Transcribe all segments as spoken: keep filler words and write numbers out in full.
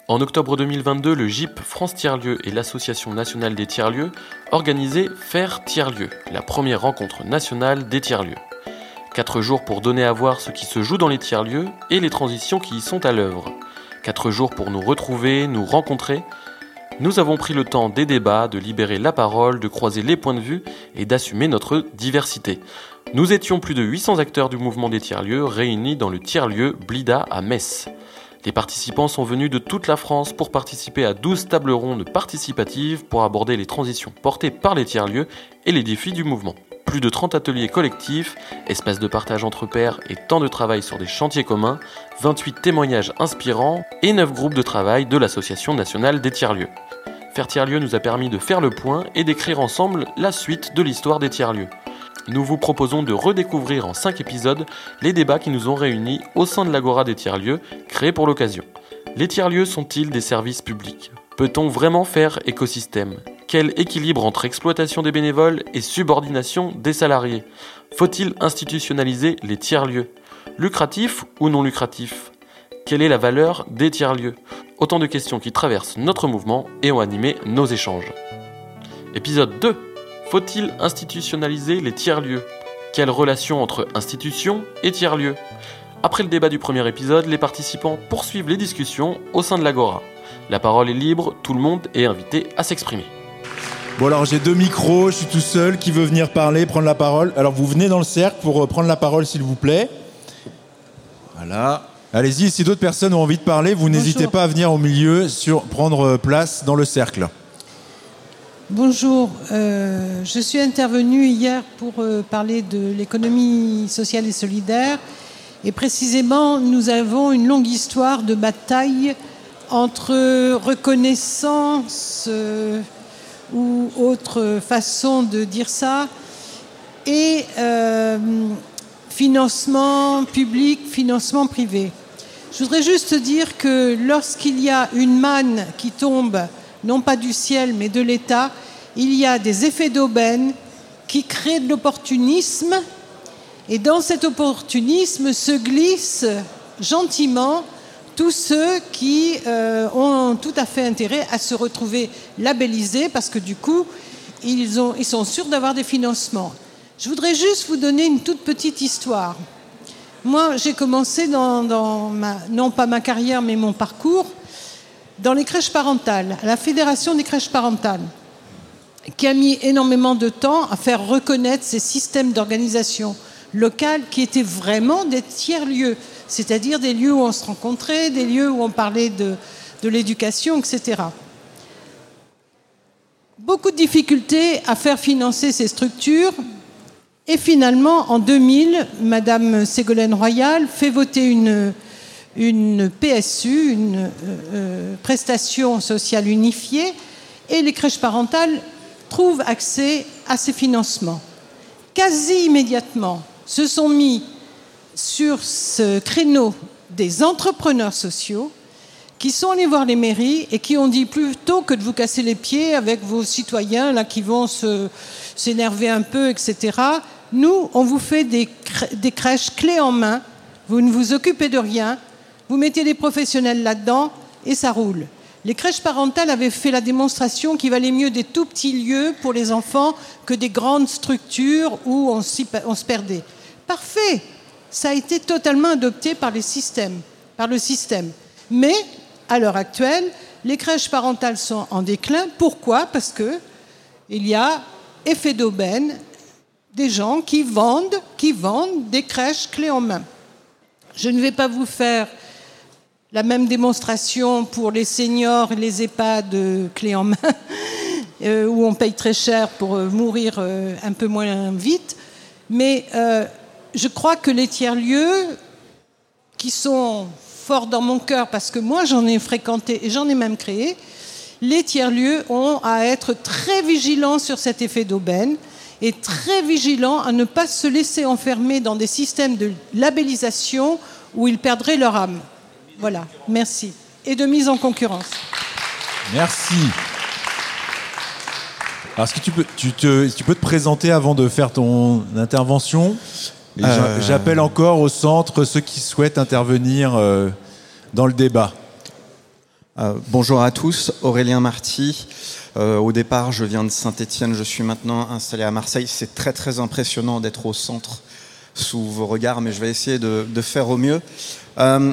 En octobre deux mille vingt-deux, le G I P France Tiers-Lieux et l'Association nationale des tiers-lieux organisaient Faire Tiers-Lieux, la première rencontre nationale des tiers-lieux. Quatre jours pour donner à voir ce qui se joue dans les tiers-lieux et les transitions qui y sont à l'œuvre. Quatre jours pour nous retrouver, nous rencontrer. Nous avons pris le temps des débats, de libérer la parole, de croiser les points de vue et d'assumer notre diversité. Nous étions plus de huit cents acteurs du mouvement des tiers-lieux réunis dans le tiers-lieu Blida à Metz. Les participants sont venus de toute la France pour participer à douze tables rondes participatives pour aborder les transitions portées par les tiers-lieux et les défis du mouvement. Plus de trente ateliers collectifs, espaces de partage entre pairs et temps de travail sur des chantiers communs, vingt-huit témoignages inspirants et neuf groupes de travail de l'Association nationale des tiers-lieux. Faire tiers-lieux nous a permis de faire le point et d'écrire ensemble la suite de l'histoire des tiers-lieux. Nous vous proposons de redécouvrir en cinq épisodes les débats qui nous ont réunis au sein de l'Agora des tiers-lieux, créée pour l'occasion. Les tiers-lieux sont-ils des services publics ? Peut-on vraiment faire écosystème ? Quel équilibre entre exploitation des bénévoles et subordination des salariés ? Faut-il institutionnaliser les tiers-lieux ? Lucratif ou non lucratif ? Quelle est la valeur des tiers-lieux ? Autant de questions qui traversent notre mouvement et ont animé nos échanges. Épisode deux. Faut-il institutionnaliser les tiers-lieux ? Quelle relation entre institutions et tiers-lieux ? Après le débat du premier épisode, les participants poursuivent les discussions au sein de l'Agora. La parole est libre, tout le monde est invité à s'exprimer. Bon alors j'ai deux micros, je suis tout seul, qui veut venir parler, prendre la parole ? Alors vous venez dans le cercle pour prendre la parole s'il vous plaît. Voilà. Allez-y, si d'autres personnes ont envie de parler, vous Bonjour. N'hésitez pas à venir au milieu, sur, prendre place dans le cercle. Bonjour, euh, je suis intervenue hier pour euh, parler de l'économie sociale et solidaire. Et précisément, nous avons une longue histoire de bataille entre reconnaissance euh, ou autre façon de dire ça et euh, financement public, financement privé. Je voudrais juste dire que lorsqu'il y a une manne qui tombe, non pas du ciel, mais de l'État, il y a des effets d'aubaine qui créent de l'opportunisme. Et dans cet opportunisme se glissent gentiment tous ceux qui euh, ont tout à fait intérêt à se retrouver labellisés parce que du coup, ils, ont, ils sont sûrs d'avoir des financements. Je voudrais juste vous donner une toute petite histoire. Moi, j'ai commencé dans, dans ma, non pas ma carrière, mais mon parcours, dans les crèches parentales, à la Fédération des crèches parentales, qui a mis énormément de temps à faire reconnaître ces systèmes d'organisation locale qui étaient vraiment des tiers-lieux, c'est-à-dire des lieux où on se rencontrait, des lieux où on parlait de, de l'éducation, et cetera. Beaucoup de difficultés à faire financer ces structures. Et finalement, en deux mille, Madame Ségolène Royal fait voter une, une P S U, une euh, prestation sociale unifiée, et les crèches parentales trouvent accès à ces financements. Quasi immédiatement, se sont mis sur ce créneau des entrepreneurs sociaux qui sont allés voir les mairies et qui ont dit plutôt que de vous casser les pieds avec vos citoyens là, qui vont se, s'énerver un peu, et cetera, nous, on vous fait des, crè- des crèches clés en main, vous ne vous occupez de rien, vous mettez des professionnels là-dedans et ça roule. Les crèches parentales avaient fait la démonstration qu'il valait mieux des tout petits lieux pour les enfants que des grandes structures où on, on se perdait. Parfait, ça a été totalement adopté par les systèmes, par le système. Mais, à l'heure actuelle, les crèches parentales sont en déclin. Pourquoi ? Parce qu'il y a effet d'aubaine, des gens qui vendent, qui vendent des crèches clés en main. Je ne vais pas vous faire la même démonstration pour les seniors et les EHPAD clés en main, euh, où on paye très cher pour euh, mourir euh, un peu moins vite. Mais euh, je crois que les tiers-lieux, qui sont forts dans mon cœur, parce que moi j'en ai fréquenté et j'en ai même créé, les tiers-lieux ont à être très vigilants sur cet effet d'aubaine et très vigilants à ne pas se laisser enfermer dans des systèmes de labellisation où ils perdraient leur âme. Voilà, merci. Et de mise en concurrence. Merci. Alors, est-ce que tu peux, tu, te, tu peux te présenter avant de faire ton intervention ? Et euh... J'appelle encore au centre ceux qui souhaitent intervenir euh, dans le débat. Euh, bonjour à tous, Aurélien Marty. Euh, au départ, je viens de Saint-Étienne, je suis maintenant installé à Marseille. C'est très très impressionnant d'être au centre sous vos regards, mais je vais essayer de, de faire au mieux. Euh,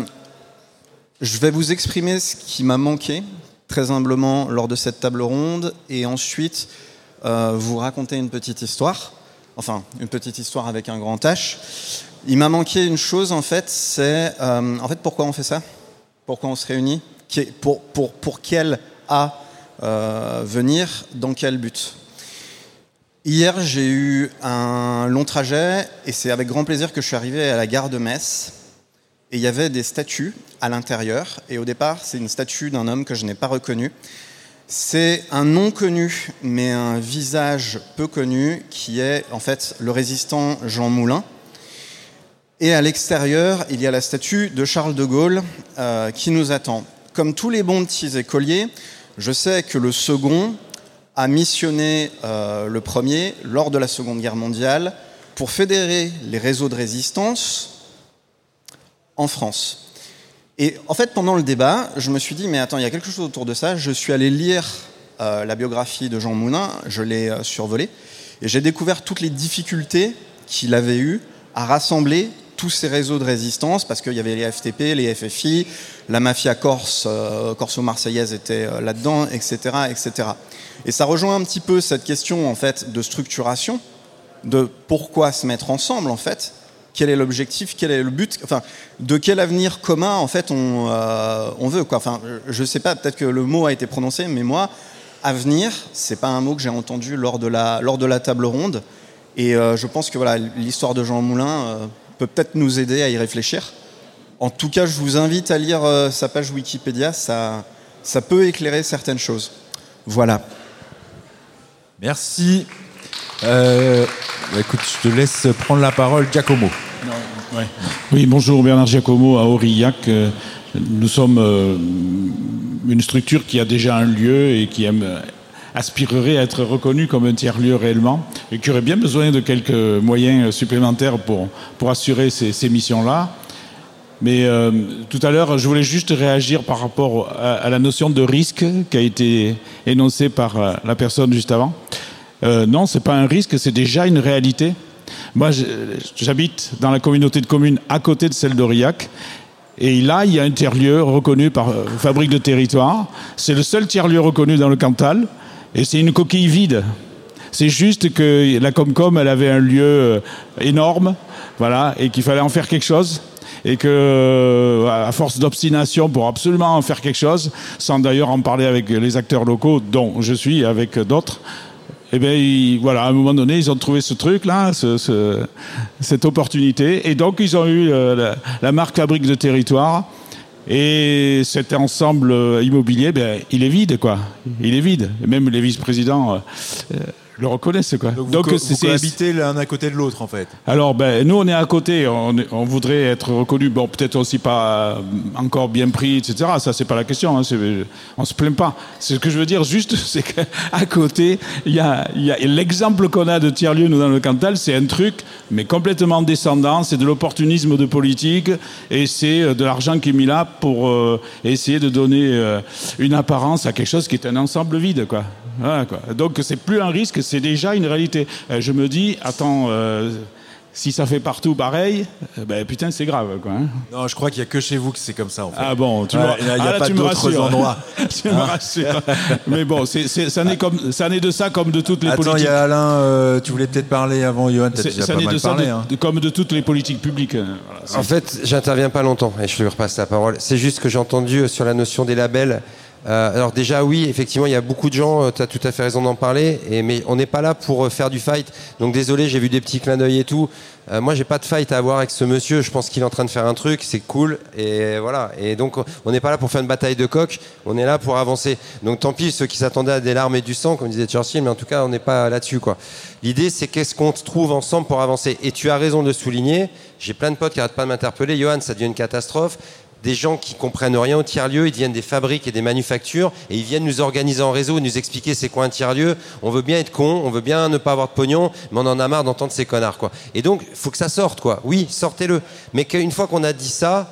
je vais vous exprimer ce qui m'a manqué, très humblement, lors de cette table ronde, et ensuite euh, vous raconter une petite histoire, enfin, une petite histoire avec un grand H. Il m'a manqué une chose, en fait, c'est... Euh, en fait, pourquoi on fait ça ? Pourquoi on se réunit ? Pour, pour, pour quel A euh, venir ? Dans quel but ? Hier, j'ai eu un long trajet et c'est avec grand plaisir que je suis arrivé à la gare de Metz. Et il y avait des statues à l'intérieur. Et au départ, c'est une statue d'un homme que je n'ai pas reconnu. C'est un nom connu, mais un visage peu connu, qui est en fait le résistant Jean Moulin. Et à l'extérieur, il y a la statue de Charles de Gaulle euh, qui nous attend. Comme tous les bons petits écoliers, je sais que le second a missionné euh, le premier lors de la Seconde Guerre mondiale pour fédérer les réseaux de résistance en France. Et en fait, pendant le débat, je me suis dit, mais attends, il y a quelque chose autour de ça. Je suis allé lire euh, la biographie de Jean Moulin, je l'ai euh, survolée, et j'ai découvert toutes les difficultés qu'il avait eues à rassembler tous ces réseaux de résistance, parce qu'il y avait les F T P, les F F I, la mafia corse, euh, corso-marseillaise était euh, là-dedans, et cetera, et cetera. Et ça rejoint un petit peu cette question en fait de structuration, de pourquoi se mettre ensemble en fait, quel est l'objectif, quel est le but, enfin de quel avenir commun en fait on, euh, on veut quoi. Enfin, je sais pas, peut-être que le mot a été prononcé, mais moi, avenir, c'est pas un mot que j'ai entendu lors de la lors de la table ronde. Et euh, je pense que voilà, l'histoire de Jean Moulin euh, peut peut-être nous aider à y réfléchir. En tout cas, je vous invite à lire euh, sa page Wikipédia, ça, ça peut éclairer certaines choses. Voilà. Merci. Euh, bah écoute, je te laisse prendre la parole, Giacomo. Non, ouais. Oui, bonjour, Bernard Giacomo à Aurillac. Nous sommes euh, une structure qui a déjà un lieu et qui aime... aspirerait à être reconnu comme un tiers-lieu réellement et qui aurait bien besoin de quelques moyens supplémentaires pour, pour assurer ces, ces missions-là. Mais euh, tout à l'heure, je voulais juste réagir par rapport à, à la notion de risque qui a été énoncée par euh, la personne juste avant. Euh, non, c'est pas un risque, c'est déjà une réalité. Moi, j'habite dans la communauté de communes à côté de celle d'Aurillac. Et là, il y a un tiers-lieu reconnu par euh, Fabrique de Territoire. C'est le seul tiers-lieu reconnu dans le Cantal. Et c'est une coquille vide. C'est juste que la Comcom, elle avait un lieu énorme, voilà, et qu'il fallait en faire quelque chose. Et que, à force d'obstination pour absolument en faire quelque chose, sans d'ailleurs en parler avec les acteurs locaux, dont je suis, avec d'autres, eh bien, ils, voilà, à un moment donné, ils ont trouvé ce truc-là, ce, ce, cette opportunité. Et donc, ils ont eu euh, la, la marque Fabrique de Territoire. Et cet ensemble immobilier, ben, il est vide, quoi. Il est vide. Et même les vice-présidents euh, le reconnaissent, quoi. Donc, Donc vous, c'est, vous cohabitez l'un à côté de l'autre, en fait. Alors, ben, nous, on est à côté. On, on voudrait être reconnus. Bon, peut-être aussi pas encore bien pris, et cetera. Ça, c'est pas la question. Hein. C'est, on se plaint pas. C'est ce que je veux dire, juste, c'est qu'à côté, il y a, y a l'exemple qu'on a de tiers-lieu, nous, dans le Cantal, c'est un truc, mais complètement descendant. C'est de l'opportunisme de politique. Et c'est de l'argent qui est mis là pour euh, essayer de donner euh, une apparence à quelque chose qui est un ensemble vide, quoi. Voilà, quoi. Donc c'est plus un risque, c'est déjà une réalité. Euh, je me dis, attends, euh, si ça fait partout pareil, euh, ben putain c'est grave, quoi. Hein. Non, je crois qu'il n'y a que chez vous que c'est comme ça, en fait. Ah bon, tu ouais, il n'y a, a ah, pas d'autres endroits. Tu me rassures. Mais bon, c'est, c'est, ça, n'est comme, ça n'est de ça comme de toutes les Attends, politiques. Attends, il y a Alain, euh, tu voulais peut-être parler avant, Johan, t'as déjà ça pas n'est mal de ça parlé. de, hein. de, comme de toutes les politiques publiques. Voilà, en fait, j'interviens pas longtemps et je lui repasse la parole. C'est juste que j'ai entendu sur la notion des labels. Euh, alors déjà oui, effectivement il y a beaucoup de gens, tu as tout à fait raison d'en parler, et, mais on n'est pas là pour faire du fight, donc désolé, j'ai vu des petits clins d'œil et tout. Euh, moi j'ai pas de fight à avoir avec ce monsieur, je pense qu'il est en train de faire un truc, c'est cool, et voilà, et donc on n'est pas là pour faire une bataille de coq, on est là pour avancer. Donc tant pis ceux qui s'attendaient à des larmes et du sang, comme disait Churchill, mais en tout cas on n'est pas là-dessus, quoi. L'idée c'est qu'est-ce qu'on trouve ensemble pour avancer, et tu as raison de souligner, j'ai plein de potes qui arrêtent pas de m'interpeller, Johan, ça devient une catastrophe. Des gens qui comprennent rien au tiers-lieu, ils viennent des fabriques et des manufactures et ils viennent nous organiser en réseau, nous expliquer c'est quoi un tiers-lieu. On veut bien être con, on veut bien ne pas avoir de pognon, mais on en a marre d'entendre ces connards, quoi. Et donc, il faut que ça sorte, quoi. Oui, sortez-le. Mais qu'une fois qu'on a dit ça,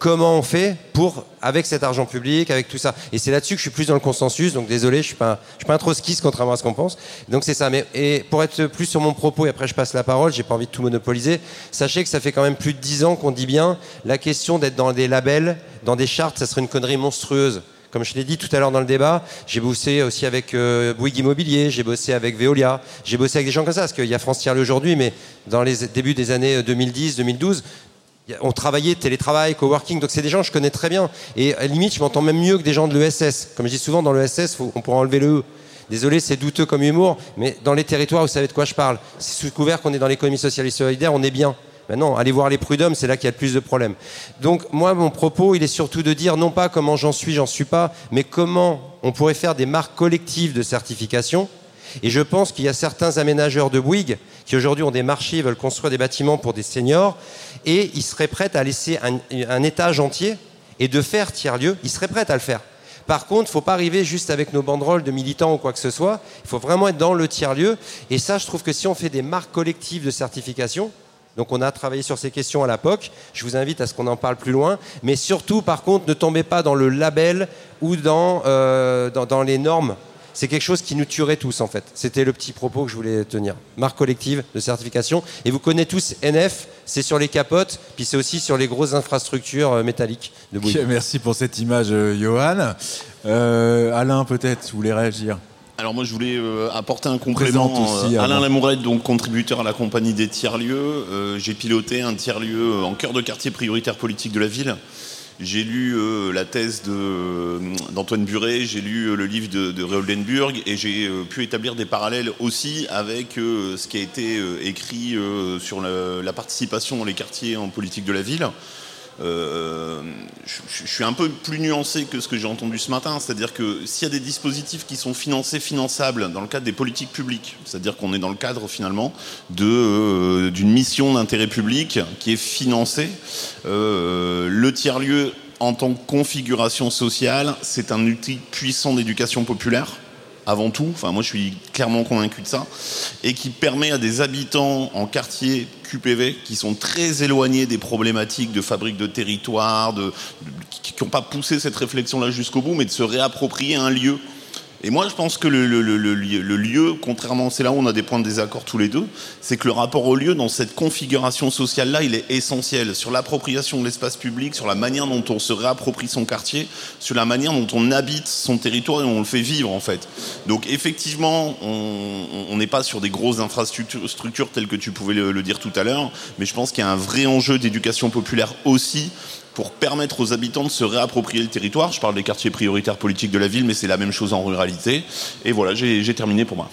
comment on fait pour, avec cet argent public, avec tout ça. Et c'est là-dessus que je suis plus dans le consensus, donc désolé, je suis pas, je suis pas un trotskiste contrairement à ce qu'on pense. Donc c'est ça. Mais, et pour être plus sur mon propos, et après je passe la parole, j'ai pas envie de tout monopoliser, sachez que ça fait quand même plus de dix ans qu'on dit bien, la question d'être dans des labels, dans des chartes, ça serait une connerie monstrueuse. Comme je l'ai dit tout à l'heure dans le débat, j'ai bossé aussi avec euh, Bouygues Immobilier, j'ai bossé avec Veolia, j'ai bossé avec des gens comme ça, parce qu'il y a France Tiers-Lieu aujourd'hui, mais dans les débuts des années deux mille dix, deux mille douze, on travaillait télétravail, coworking, donc c'est des gens que je connais très bien. Et à la limite, je m'entends même mieux que des gens de l'E S S. Comme je dis souvent, dans l'E S S, faut, on pourra enlever le E. Désolé, c'est douteux comme humour, mais dans les territoires, vous savez de quoi je parle. C'est sous couvert qu'on est dans l'économie sociale et solidaire, on est bien. Maintenant, allez voir les prud'hommes, c'est là qu'il y a le plus de problèmes. Donc moi, mon propos, il est surtout de dire non pas comment j'en suis, j'en suis pas, mais comment on pourrait faire des marques collectives de certification. Et je pense qu'il y a certains aménageurs de Bouygues qui aujourd'hui ont des marchés, veulent construire des bâtiments pour des seniors, et ils seraient prêts à laisser un, un étage entier et de faire tiers-lieu, ils seraient prêts à le faire. Par contre, il ne faut pas arriver juste avec nos banderoles de militants ou quoi que ce soit, il faut vraiment être dans le tiers-lieu. Et ça, je trouve que si on fait des marques collectives de certification, donc on a travaillé sur ces questions à la P O C, je vous invite à ce qu'on en parle plus loin, mais surtout, par contre, ne tombez pas dans le label ou dans, euh, dans, dans les normes. C'est quelque chose qui nous tuerait tous, en fait. C'était le petit propos que je voulais tenir. Marque collective de certification. Et vous connaissez tous N F, c'est sur les capotes, puis c'est aussi sur les grosses infrastructures métalliques de Bouygues. Okay, merci pour cette image, euh, Johan. Euh, Alain, peut-être, vous voulez réagir ? Alors moi je voulais euh, apporter un complément. Aussi, euh, Alain Lamourette, donc contributeur à la compagnie des tiers-lieux. Euh, j'ai piloté un tiers-lieu en cœur de quartier prioritaire politique de la ville. J'ai lu euh, la thèse de, d'Antoine Buret, j'ai lu euh, le livre de, de Ray Oldenburg et j'ai euh, pu établir des parallèles aussi avec euh, ce qui a été euh, écrit euh, sur la, la participation dans les quartiers en politique de la ville. Euh, je, je suis un peu plus nuancé que ce que j'ai entendu ce matin, c'est-à-dire que s'il y a des dispositifs qui sont financés, finançables dans le cadre des politiques publiques, c'est-à-dire qu'on est dans le cadre finalement de, euh, d'une mission d'intérêt public qui est financée, euh, le tiers-lieu en tant que configuration sociale, c'est un outil puissant d'éducation populaire. Avant tout, enfin moi je suis clairement convaincu de ça, et qui permet à des habitants en quartier Q P V qui sont très éloignés des problématiques de fabrique de territoire, de, de, qui n'ont pas poussé cette réflexion-là jusqu'au bout, mais de se réapproprier un lieu. Et moi, je pense que le, le, le, le, le lieu, contrairement, c'est là où on a des points de désaccord tous les deux, c'est que le rapport au lieu, dans cette configuration sociale-là, il est essentiel. Sur l'appropriation de l'espace public, sur la manière dont on se réapproprie son quartier, sur la manière dont on habite son territoire et on le fait vivre, en fait. Donc, effectivement, on n'est pas sur des grosses infrastructures telles que tu pouvais le, le dire tout à l'heure, mais je pense qu'il y a un vrai enjeu d'éducation populaire aussi, pour permettre aux habitants de se réapproprier le territoire. Je parle des quartiers prioritaires politiques de la ville, mais c'est la même chose en ruralité. Et voilà, j'ai, j'ai terminé pour moi.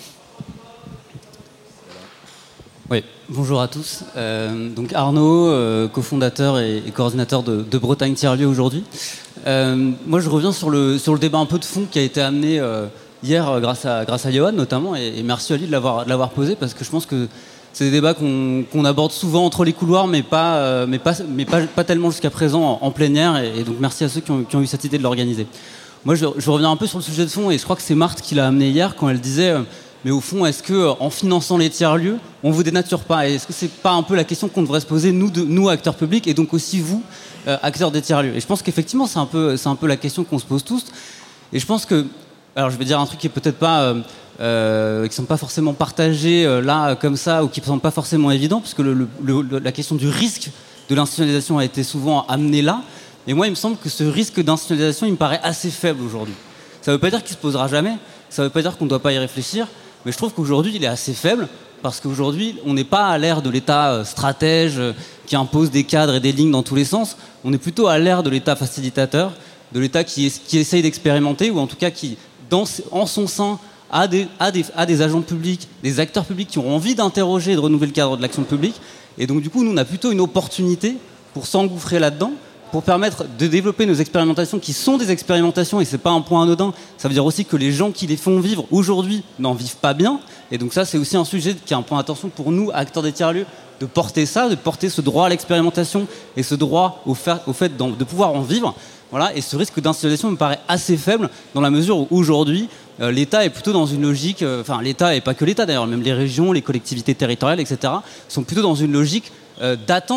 Oui, bonjour à tous. Euh, donc Arnaud, euh, cofondateur et, et coordinateur de, de Bretagne Tiers-Lieu aujourd'hui. Euh, moi, je reviens sur le, sur le débat un peu de fond qui a été amené euh, hier grâce à, grâce à Johan notamment, et, et merci à lui de l'avoir, de l'avoir posé, parce que je pense que c'est des débats qu'on, qu'on aborde souvent entre les couloirs, mais pas, euh, mais pas, mais pas, pas tellement jusqu'à présent en, en plein air. Et, et donc merci à ceux qui ont, qui ont eu cette idée de l'organiser. Moi, je, je reviens un peu sur le sujet de fond, et je crois que c'est Marthe qui l'a amené hier quand elle disait euh, mais au fond, est-ce que en finançant les tiers-lieux, on vous dénature pas ? Et est-ce que c'est pas un peu la question qu'on devrait se poser, nous, de, nous acteurs publics, et donc aussi vous, euh, acteurs des tiers-lieux ? Et je pense qu'effectivement, c'est un peu, c'est un peu la question qu'on se pose tous. Et je pense que, alors je vais dire un truc qui est peut-être pas euh, Euh, qui ne sont pas forcément partagés euh, là comme ça, ou qui ne sont pas forcément évidents, puisque le, le, le, la question du risque de l'institutionnalisation a été souvent amenée là. Et moi, il me semble que ce risque d'institutionnalisation, il me paraît assez faible aujourd'hui. Ça ne veut pas dire qu'il ne se posera jamais, ça ne veut pas dire qu'on ne doit pas y réfléchir, mais je trouve qu'aujourd'hui, il est assez faible, parce qu'aujourd'hui, on n'est pas à l'ère de l'État stratège euh, qui impose des cadres et des lignes dans tous les sens. On est plutôt à l'ère de l'État facilitateur, de l'État qui, qui essaye d'expérimenter, ou en tout cas qui, dans, en son sein, À des, à, des, à des agents publics, des acteurs publics qui ont envie d'interroger et de renouveler le cadre de l'action publique. Et donc du coup, nous, on a plutôt une opportunité pour s'engouffrer là-dedans, pour permettre de développer nos expérimentations qui sont des expérimentations, et c'est pas un point anodin. Ça veut dire aussi que les gens qui les font vivre aujourd'hui n'en vivent pas bien. Et donc ça, c'est aussi un sujet qui est un point d'attention pour nous, acteurs des tiers-lieux, de porter ça, de porter ce droit à l'expérimentation et ce droit au fait, au fait de pouvoir en vivre. Voilà, et ce risque d'institutionnalisation me paraît assez faible dans la mesure où aujourd'hui euh, l'État est plutôt dans une logique, euh, enfin l'État et pas que l'État d'ailleurs, même les régions, les collectivités territoriales, et cetera, sont plutôt dans une logique euh, d'attente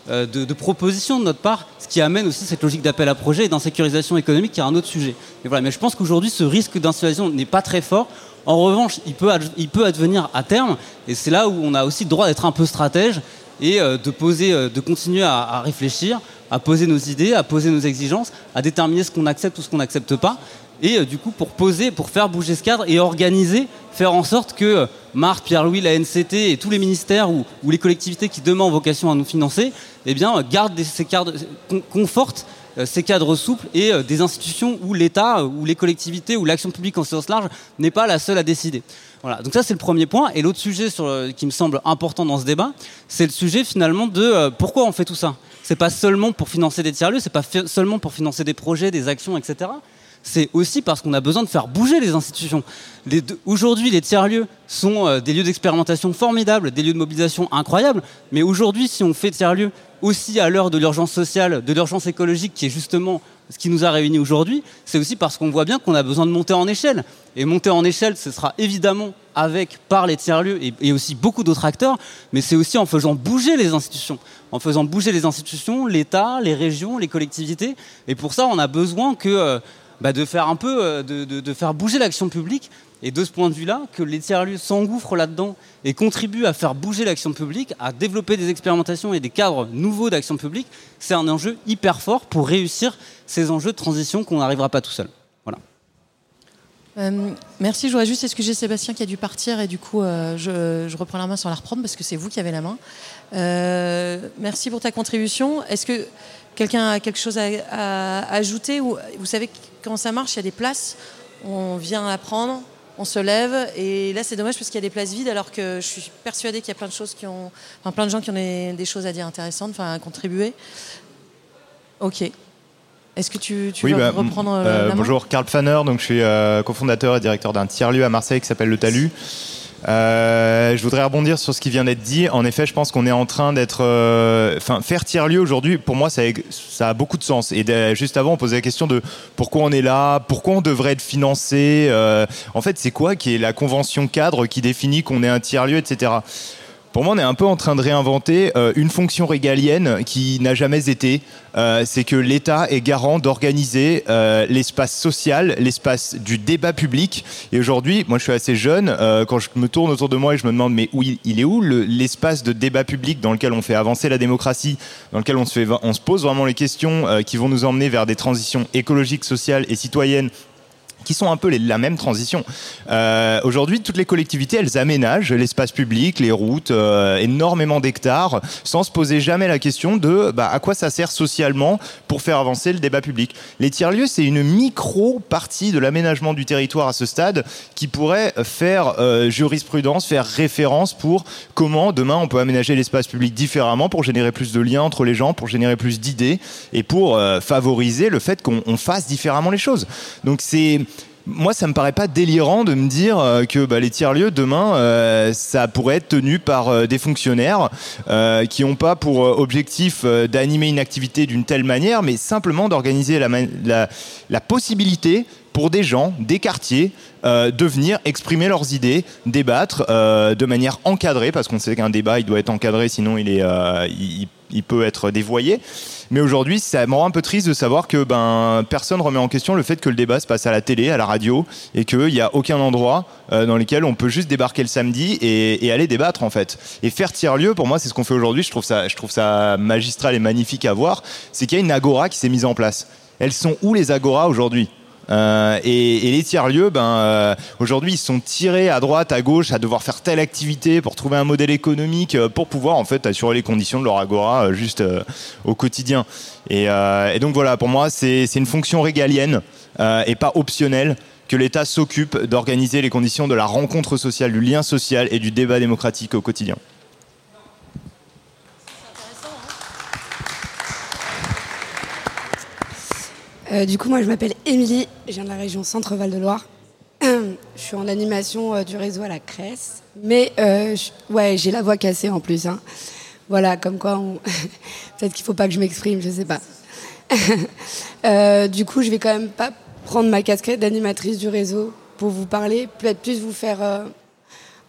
euh, de, de propositions de notre part, ce qui amène aussi cette logique d'appel à projet et d'insécurisation économique qui est un autre sujet. Mais, voilà, mais je pense qu'aujourd'hui, ce risque d'installation n'est pas très fort. En revanche, il peut, ad- il peut advenir à terme, et c'est là où on a aussi le droit d'être un peu stratège et euh, de, poser, euh, de continuer à, à réfléchir, à poser nos idées, à poser nos exigences, à déterminer ce qu'on accepte ou ce qu'on n'accepte pas. Et euh, du coup, pour poser, pour faire bouger ce cadre et organiser, faire en sorte que euh, Marthe, Pierre-Louis, la N C T et tous les ministères ou, ou les collectivités qui demain ont vocation à nous financer, eh bien, euh, gardent des, ces cadres, con, confortent euh, ces cadres souples et euh, des institutions où l'État, euh, ou les collectivités, ou l'action publique en sens large n'est pas la seule à décider. Voilà. Donc ça, c'est le premier point. Et l'autre sujet sur, euh, qui me semble important dans ce débat, c'est le sujet finalement de euh, pourquoi on fait tout ça. C'est pas seulement pour financer des tiers-lieux, c'est pas fi- seulement pour financer des projets, des actions, et cetera. C'est aussi parce qu'on a besoin de faire bouger les institutions. Les deux, aujourd'hui, les tiers-lieux sont euh, des lieux d'expérimentation formidables, des lieux de mobilisation incroyables. Mais aujourd'hui, si on fait tiers-lieux aussi à l'heure de l'urgence sociale, de l'urgence écologique, qui est justement ce qui nous a réunis aujourd'hui, c'est aussi parce qu'on voit bien qu'on a besoin de monter en échelle. Et monter en échelle, ce sera évidemment avec, par les tiers-lieux et, et aussi beaucoup d'autres acteurs, mais c'est aussi en faisant bouger les institutions. En faisant bouger les institutions, l'État, les régions, les collectivités. Et pour ça, on a besoin que... Euh, Bah de faire un peu, de, de, de faire bouger l'action publique, et de ce point de vue-là, que les tiers-lieux s'engouffrent là-dedans et contribuent à faire bouger l'action publique, à développer des expérimentations et des cadres nouveaux d'action publique, c'est un enjeu hyper fort pour réussir ces enjeux de transition qu'on n'arrivera pas tout seul. Voilà. Euh, merci, je voudrais juste excuser Sébastien qui a dû partir et du coup euh, je, je reprends la main sans la reprendre parce que c'est vous qui avez la main. Euh, merci pour ta contribution. Est-ce que quelqu'un a quelque chose à, à ajouter ou, vous savez comment ça marche, il y a des places, on vient la prendre, on se lève et là c'est dommage parce qu'il y a des places vides alors que je suis persuadée qu'il y a plein de choses qui ont, enfin plein de gens qui ont des, des choses à dire intéressantes, enfin à contribuer. Ok. Est-ce que tu, tu oui, veux bah, reprendre euh, la main ? Bonjour, Karl Pfanner, donc je suis euh, cofondateur et directeur d'un tiers-lieu à Marseille qui s'appelle Le Talus. Euh, je voudrais rebondir sur ce qui vient d'être dit. En effet, je pense qu'on est en train d'être... Enfin, euh, faire tiers-lieu aujourd'hui, pour moi, ça a, ça a beaucoup de sens. Et de, juste avant, on posait la question de pourquoi on est là, pourquoi on devrait être financé. Euh, en fait, c'est quoi qui est la convention cadre qui définit qu'on est un tiers-lieu, et cetera. Pour moi, on est un peu en train de réinventer euh, une fonction régalienne qui n'a jamais été. Euh, c'est que l'État est garant d'organiser euh, l'espace social, l'espace du débat public. Et aujourd'hui, moi je suis assez jeune, euh, quand je me tourne autour de moi et je me demande mais où il, il est où le, l'espace de débat public dans lequel on fait avancer la démocratie, dans lequel on se, fait, on se pose vraiment les questions euh, qui vont nous emmener vers des transitions écologiques, sociales et citoyennes qui sont un peu les, la même transition. Euh, aujourd'hui, toutes les collectivités, elles aménagent l'espace public, les routes, euh, énormément d'hectares, sans se poser jamais la question de bah, à quoi ça sert socialement pour faire avancer le débat public. Les tiers-lieux, c'est une micro-partie de l'aménagement du territoire à ce stade qui pourrait faire euh, jurisprudence, faire référence pour comment demain on peut aménager l'espace public différemment pour générer plus de liens entre les gens, pour générer plus d'idées et pour euh, favoriser le fait qu'on on fasse différemment les choses. Donc c'est... Moi, ça me paraît pas délirant de me dire euh, que bah, les tiers-lieux, demain, euh, ça pourrait être tenu par euh, des fonctionnaires euh, qui n'ont pas pour euh, objectif euh, d'animer une activité d'une telle manière, mais simplement d'organiser la, la, la possibilité pour des gens, des quartiers, euh, de venir exprimer leurs idées, débattre euh, de manière encadrée, parce qu'on sait qu'un débat, il doit être encadré, sinon il, est, euh, il, il peut être dévoyé. Mais aujourd'hui, ça me rend un peu triste de savoir que ben, personne remet en question le fait que le débat se passe à la télé, à la radio, et qu'il n'y a aucun endroit euh, dans lequel on peut juste débarquer le samedi et, et aller débattre, en fait. Et faire tiers-lieu, pour moi, c'est ce qu'on fait aujourd'hui. Je trouve ça, je trouve ça magistral et magnifique à voir. C'est qu'il y a une agora qui s'est mise en place. Elles sont où, les agoras, aujourd'hui ? Euh, et, et les tiers-lieux, ben, euh, aujourd'hui, ils sont tirés à droite, à gauche, à devoir faire telle activité pour trouver un modèle économique, euh, pour pouvoir en fait assurer les conditions de leur agora euh, juste euh, au quotidien. Et, euh, et donc voilà, pour moi, c'est, c'est une fonction régalienne euh, et pas optionnelle que l'État s'occupe d'organiser les conditions de la rencontre sociale, du lien social et du débat démocratique au quotidien. Euh, du coup, moi, je m'appelle Émilie, je viens de la région Centre-Val de Loire. Je suis en animation euh, du réseau à la Cresse, mais euh, je, ouais, j'ai la voix cassée en plus. Hein. Voilà, comme quoi, on... peut-être qu'il ne faut pas que je m'exprime, je ne sais pas. euh, du coup, je vais quand même pas prendre ma casquette d'animatrice du réseau pour vous parler, peut-être plus vous faire euh,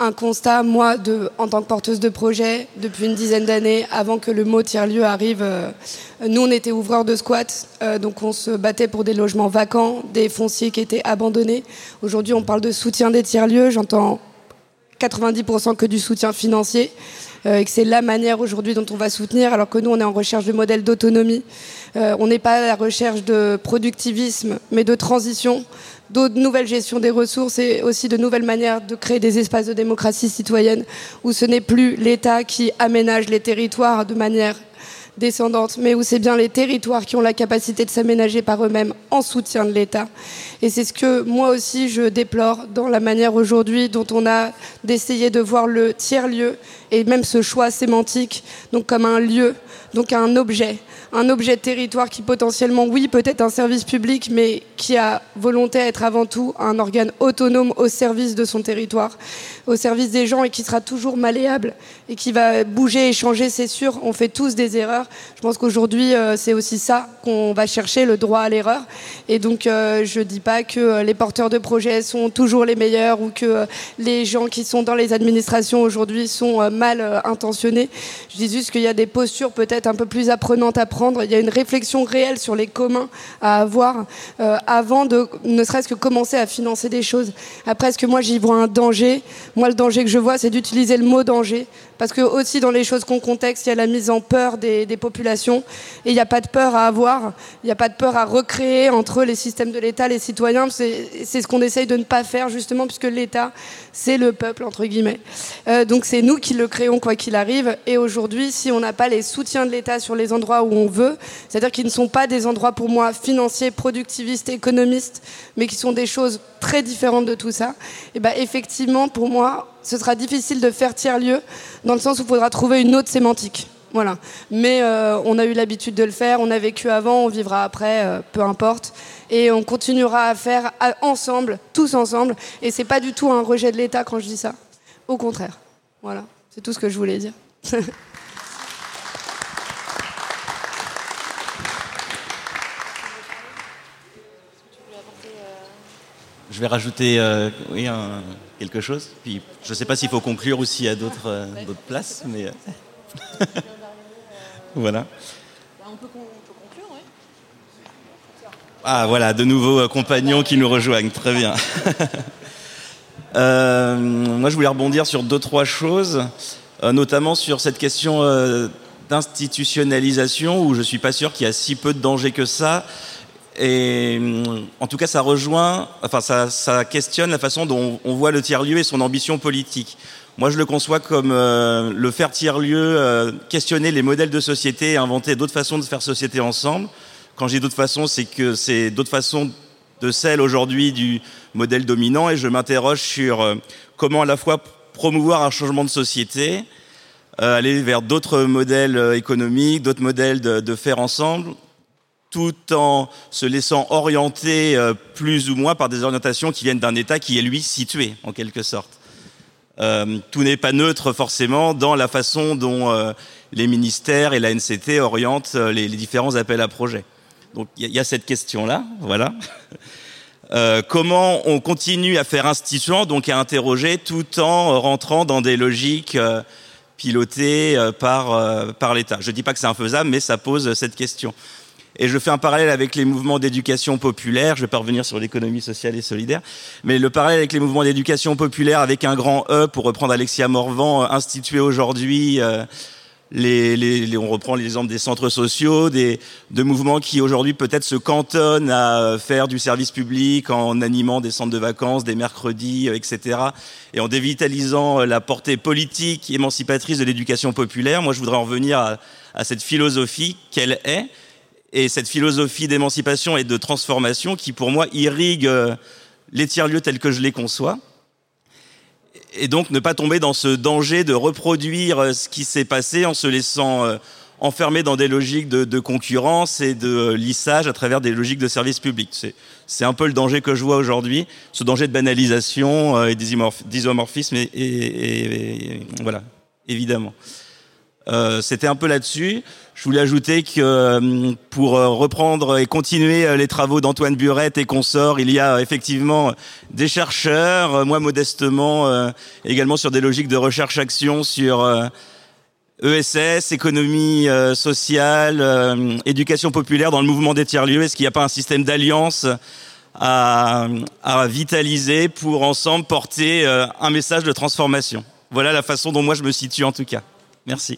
un constat, moi, de, en tant que porteuse de projet, depuis une dizaine d'années, avant que le mot tiers-lieu arrive, euh, nous, on était ouvreurs de squat, euh, donc on se battait pour des logements vacants, des fonciers qui étaient abandonnés. Aujourd'hui, on parle de soutien des tiers-lieux, j'entends quatre-vingt-dix pour cent que du soutien financier, euh, et que c'est la manière aujourd'hui dont on va soutenir, alors que nous, on est en recherche de modèles d'autonomie. Euh, on n'est pas à la recherche de productivisme, mais de transition, d'autres nouvelles gestions des ressources et aussi de nouvelles manières de créer des espaces de démocratie citoyenne où ce n'est plus l'État qui aménage les territoires de manière descendante, mais où c'est bien les territoires qui ont la capacité de s'aménager par eux-mêmes en soutien de l'État. Et c'est ce que moi aussi je déplore dans la manière aujourd'hui dont on a d'essayer de voir le tiers-lieu et même ce choix sémantique donc comme un lieu, donc un objet. Un objet de territoire qui potentiellement, oui, peut être un service public, mais qui a volonté à être avant tout un organe autonome au service de son territoire, au service des gens et qui sera toujours malléable et qui va bouger et changer, c'est sûr. On fait tous des erreurs. Je pense qu'aujourd'hui, euh, c'est aussi ça qu'on va chercher, le droit à l'erreur. Et donc, euh, je ne dis pas que euh, les porteurs de projets sont toujours les meilleurs ou que euh, les gens qui sont dans les administrations aujourd'hui sont euh, mal euh, intentionnés. Je dis juste qu'il y a des postures peut-être un peu plus apprenantes à prendre. Il y a une réflexion réelle sur les communs à avoir euh, avant de ne serait-ce que commencer à financer des choses. Après, est-ce que moi j'y vois un danger ? Moi, le danger que je vois, c'est d'utiliser le mot danger. Parce que aussi dans les choses qu'on contexte, il y a la mise en peur des, des populations et il n'y a pas de peur à avoir, il n'y a pas de peur à recréer entre les systèmes de l'État, les citoyens. C'est, c'est ce qu'on essaye de ne pas faire justement puisque l'État, c'est le peuple, entre guillemets. Euh, donc c'est nous qui le créons quoi qu'il arrive. Et aujourd'hui, si on n'a pas les soutiens de l'État sur les endroits où on veut, c'est-à-dire qu'ils ne sont pas des endroits pour moi financiers, productivistes, économistes, mais qui sont des choses très différentes de tout ça, et ben effectivement, pour moi, ce sera difficile de faire tiers-lieu, dans le sens où il faudra trouver une autre sémantique. Voilà. Mais euh, on a eu l'habitude de le faire, on a vécu avant, on vivra après, euh, peu importe. Et on continuera à faire à, ensemble, tous ensemble. Et c'est pas du tout un rejet de l'État quand je dis ça. Au contraire. Voilà. C'est tout ce que je voulais dire. Je vais rajouter euh, oui, un, quelque chose. Puis, je ne sais pas s'il faut conclure ou s'il y a d'autres, euh, d'autres places, mais euh... voilà. On peut conclure, oui. Ah voilà, de nouveaux euh, compagnons qui nous rejoignent. Très bien. euh, moi, je voulais rebondir sur deux, trois choses, euh, notamment sur cette question euh, d'institutionnalisation, où je ne suis pas sûr qu'il y a si peu de danger que ça. Et en tout cas, ça rejoint, enfin, ça, ça questionne la façon dont on voit le tiers-lieu et son ambition politique. Moi, je le conçois comme euh, le faire tiers-lieu, euh, questionner les modèles de société et inventer d'autres façons de faire société ensemble. Quand je dis d'autres façons, c'est que c'est d'autres façons de celles aujourd'hui du modèle dominant, et je m'interroge sur euh, comment à la fois promouvoir un changement de société, euh, aller vers d'autres modèles euh, économiques, d'autres modèles de, de faire ensemble, tout en se laissant orienter euh, plus ou moins par des orientations qui viennent d'un État qui est, lui, situé, en quelque sorte. Euh, tout n'est pas neutre, forcément, dans la façon dont euh, les ministères et la N C T orientent euh, les, les différents appels à projets. Donc, il y, y a cette question-là, voilà. Euh, comment on continue à faire instituant, donc à interroger, tout en rentrant dans des logiques euh, pilotées euh, par, euh, par l'État. Je ne dis pas que c'est infaisable, mais ça pose cette question. Et je fais un parallèle avec les mouvements d'éducation populaire. Je ne vais pas revenir sur l'économie sociale et solidaire, mais le parallèle avec les mouvements d'éducation populaire avec un grand E, pour reprendre Alexia Morvan, institué aujourd'hui, euh, les, les, les, on reprend l'exemple des centres sociaux, des, de mouvements qui aujourd'hui peut-être se cantonnent à faire du service public en animant des centres de vacances, des mercredis, et cetera. Et en dévitalisant la portée politique émancipatrice de l'éducation populaire. Moi, je voudrais en revenir à, à cette philosophie qu'elle est. Et cette philosophie d'émancipation et de transformation qui, pour moi, irrigue les tiers-lieux tels que je les conçois. Et donc, ne pas tomber dans ce danger de reproduire ce qui s'est passé en se laissant enfermer dans des logiques de, de concurrence et de lissage à travers des logiques de service public. C'est, c'est un peu le danger que je vois aujourd'hui, ce danger de banalisation et d'isomorphisme, et, et, et, et voilà, évidemment. Euh, c'était un peu là-dessus. Je voulais ajouter que euh, pour euh, reprendre et continuer euh, les travaux d'Antoine Burette et consorts, il y a euh, effectivement des chercheurs, euh, moi modestement euh, également sur des logiques de recherche-action sur euh, E S S, économie euh, sociale, euh, éducation populaire dans le mouvement des tiers-lieux. Est-ce qu'il n'y a pas un système d'alliance à, à vitaliser pour ensemble porter euh, un message de transformation? Voilà la façon dont moi je me situe en tout cas. Merci.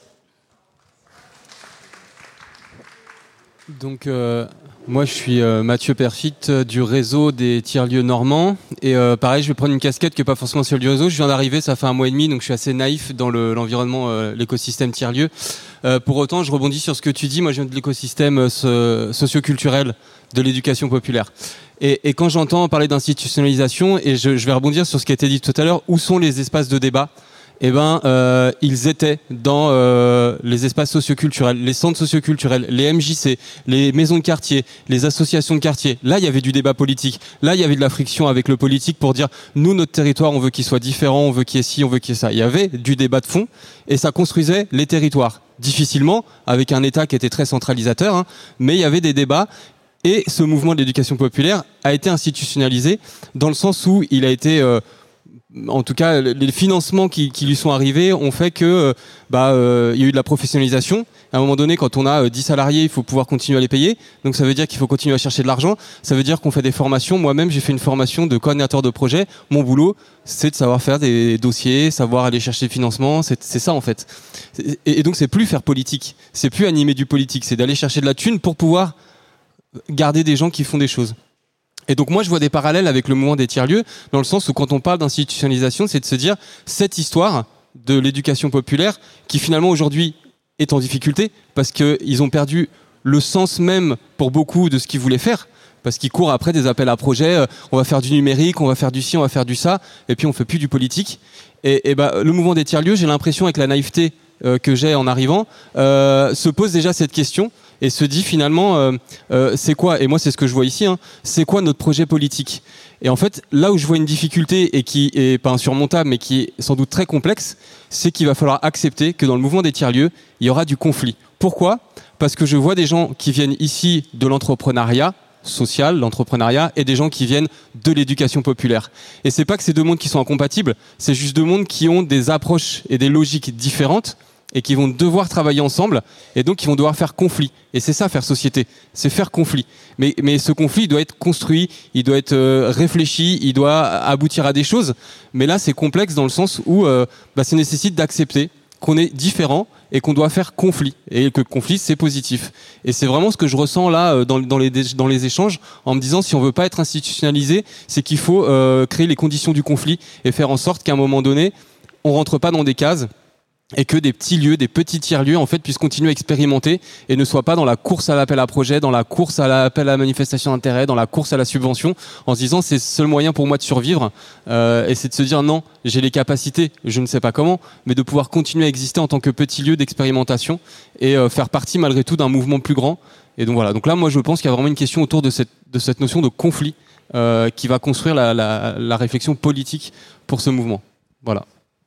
Donc euh, moi je suis euh, Mathieu Perfit euh, du réseau des tiers-lieux normands et euh, pareil je vais prendre une casquette qui n'est pas forcément celle du réseau. Je viens d'arriver, ça fait un mois et demi, donc je suis assez naïf dans le, l'environnement, euh, l'écosystème tiers-lieux. Euh, pour autant je rebondis sur ce que tu dis, moi je viens de l'écosystème euh, so- socio-culturel de l'éducation populaire. Et, et quand j'entends parler d'institutionnalisation, et je, je vais rebondir sur ce qui a été dit tout à l'heure, où sont les espaces de débat ? Eh ben, euh, ils étaient dans euh, les espaces socioculturels, les centres socioculturels, les M J C, les maisons de quartier, les associations de quartier. Là, il y avait du débat politique. Là, il y avait de la friction avec le politique pour dire nous, notre territoire, on veut qu'il soit différent, on veut qu'il y ait ci, on veut qu'il y ait ça. Il y avait du débat de fond et ça construisait les territoires. Difficilement, avec un État qui était très centralisateur, hein, mais il y avait des débats. Et ce mouvement de l'éducation populaire a été institutionnalisé dans le sens où il a été... Euh, en tout cas, les financements qui, qui lui sont arrivés ont fait que bah, euh, il y a eu de la professionnalisation. À un moment donné, quand on a dix salariés, il faut pouvoir continuer à les payer. Donc ça veut dire qu'il faut continuer à chercher de l'argent. Ça veut dire qu'on fait des formations. Moi-même, j'ai fait une formation de coordinateur de projet. Mon boulot, c'est de savoir faire des dossiers, savoir aller chercher le financement. C'est, c'est ça en fait. Et, et donc c'est plus faire politique. C'est plus animer du politique. C'est d'aller chercher de la thune pour pouvoir garder des gens qui font des choses. Et donc moi je vois des parallèles avec le mouvement des tiers-lieux, dans le sens où quand on parle d'institutionnalisation, c'est de se dire cette histoire de l'éducation populaire qui finalement aujourd'hui est en difficulté parce qu'ils ont perdu le sens même pour beaucoup de ce qu'ils voulaient faire, parce qu'ils courent après des appels à projets, euh, on va faire du numérique, on va faire du ci, on va faire du ça, et puis on fait plus du politique. Et, et bah, le mouvement des tiers-lieux, j'ai l'impression avec la naïveté euh, que j'ai en arrivant, euh, se pose déjà cette question et se dit finalement euh, euh, c'est quoi, et moi c'est ce que je vois ici, hein, c'est quoi notre projet politique? Et en fait là où je vois une difficulté et qui est pas insurmontable mais qui est sans doute très complexe, c'est qu'il va falloir accepter que dans le mouvement des tiers-lieux il y aura du conflit. Pourquoi? Parce que je vois des gens qui viennent ici de l'entrepreneuriat social, l'entrepreneuriat, et des gens qui viennent de l'éducation populaire. Et c'est pas que c'est deux mondes qui sont incompatibles, c'est juste deux mondes qui ont des approches et des logiques différentes et qui vont devoir travailler ensemble, et donc qui vont devoir faire conflit. Et c'est ça, faire société, c'est faire conflit. Mais, mais ce conflit, il doit être construit, il doit être euh, réfléchi, il doit aboutir à des choses. Mais là, c'est complexe dans le sens où euh, bah, ça nécessite d'accepter qu'on est différent et qu'on doit faire conflit. Et que conflit, c'est positif. Et c'est vraiment ce que je ressens là dans, dans, les, dans les échanges, en me disant, si on veut pas être institutionnalisé, c'est qu'il faut euh, créer les conditions du conflit et faire en sorte qu'à un moment donné, on rentre pas dans des cases, et que des petits lieux, des petits tiers-lieux, en fait, puissent continuer à expérimenter et ne soient pas dans la course à l'appel à projet, dans la course à l'appel à la manifestation d'intérêt, dans la course à la subvention, en se disant c'est le seul moyen pour moi de survivre. Euh, et c'est de se dire non, j'ai les capacités, je ne sais pas comment, mais de pouvoir continuer à exister en tant que petit lieu d'expérimentation et euh, faire partie malgré tout d'un mouvement plus grand. Et donc voilà. Donc là, moi, je pense qu'il y a vraiment une question autour de cette, de cette notion de conflit euh, qui va construire la, la, la réflexion politique pour ce mouvement. Voilà.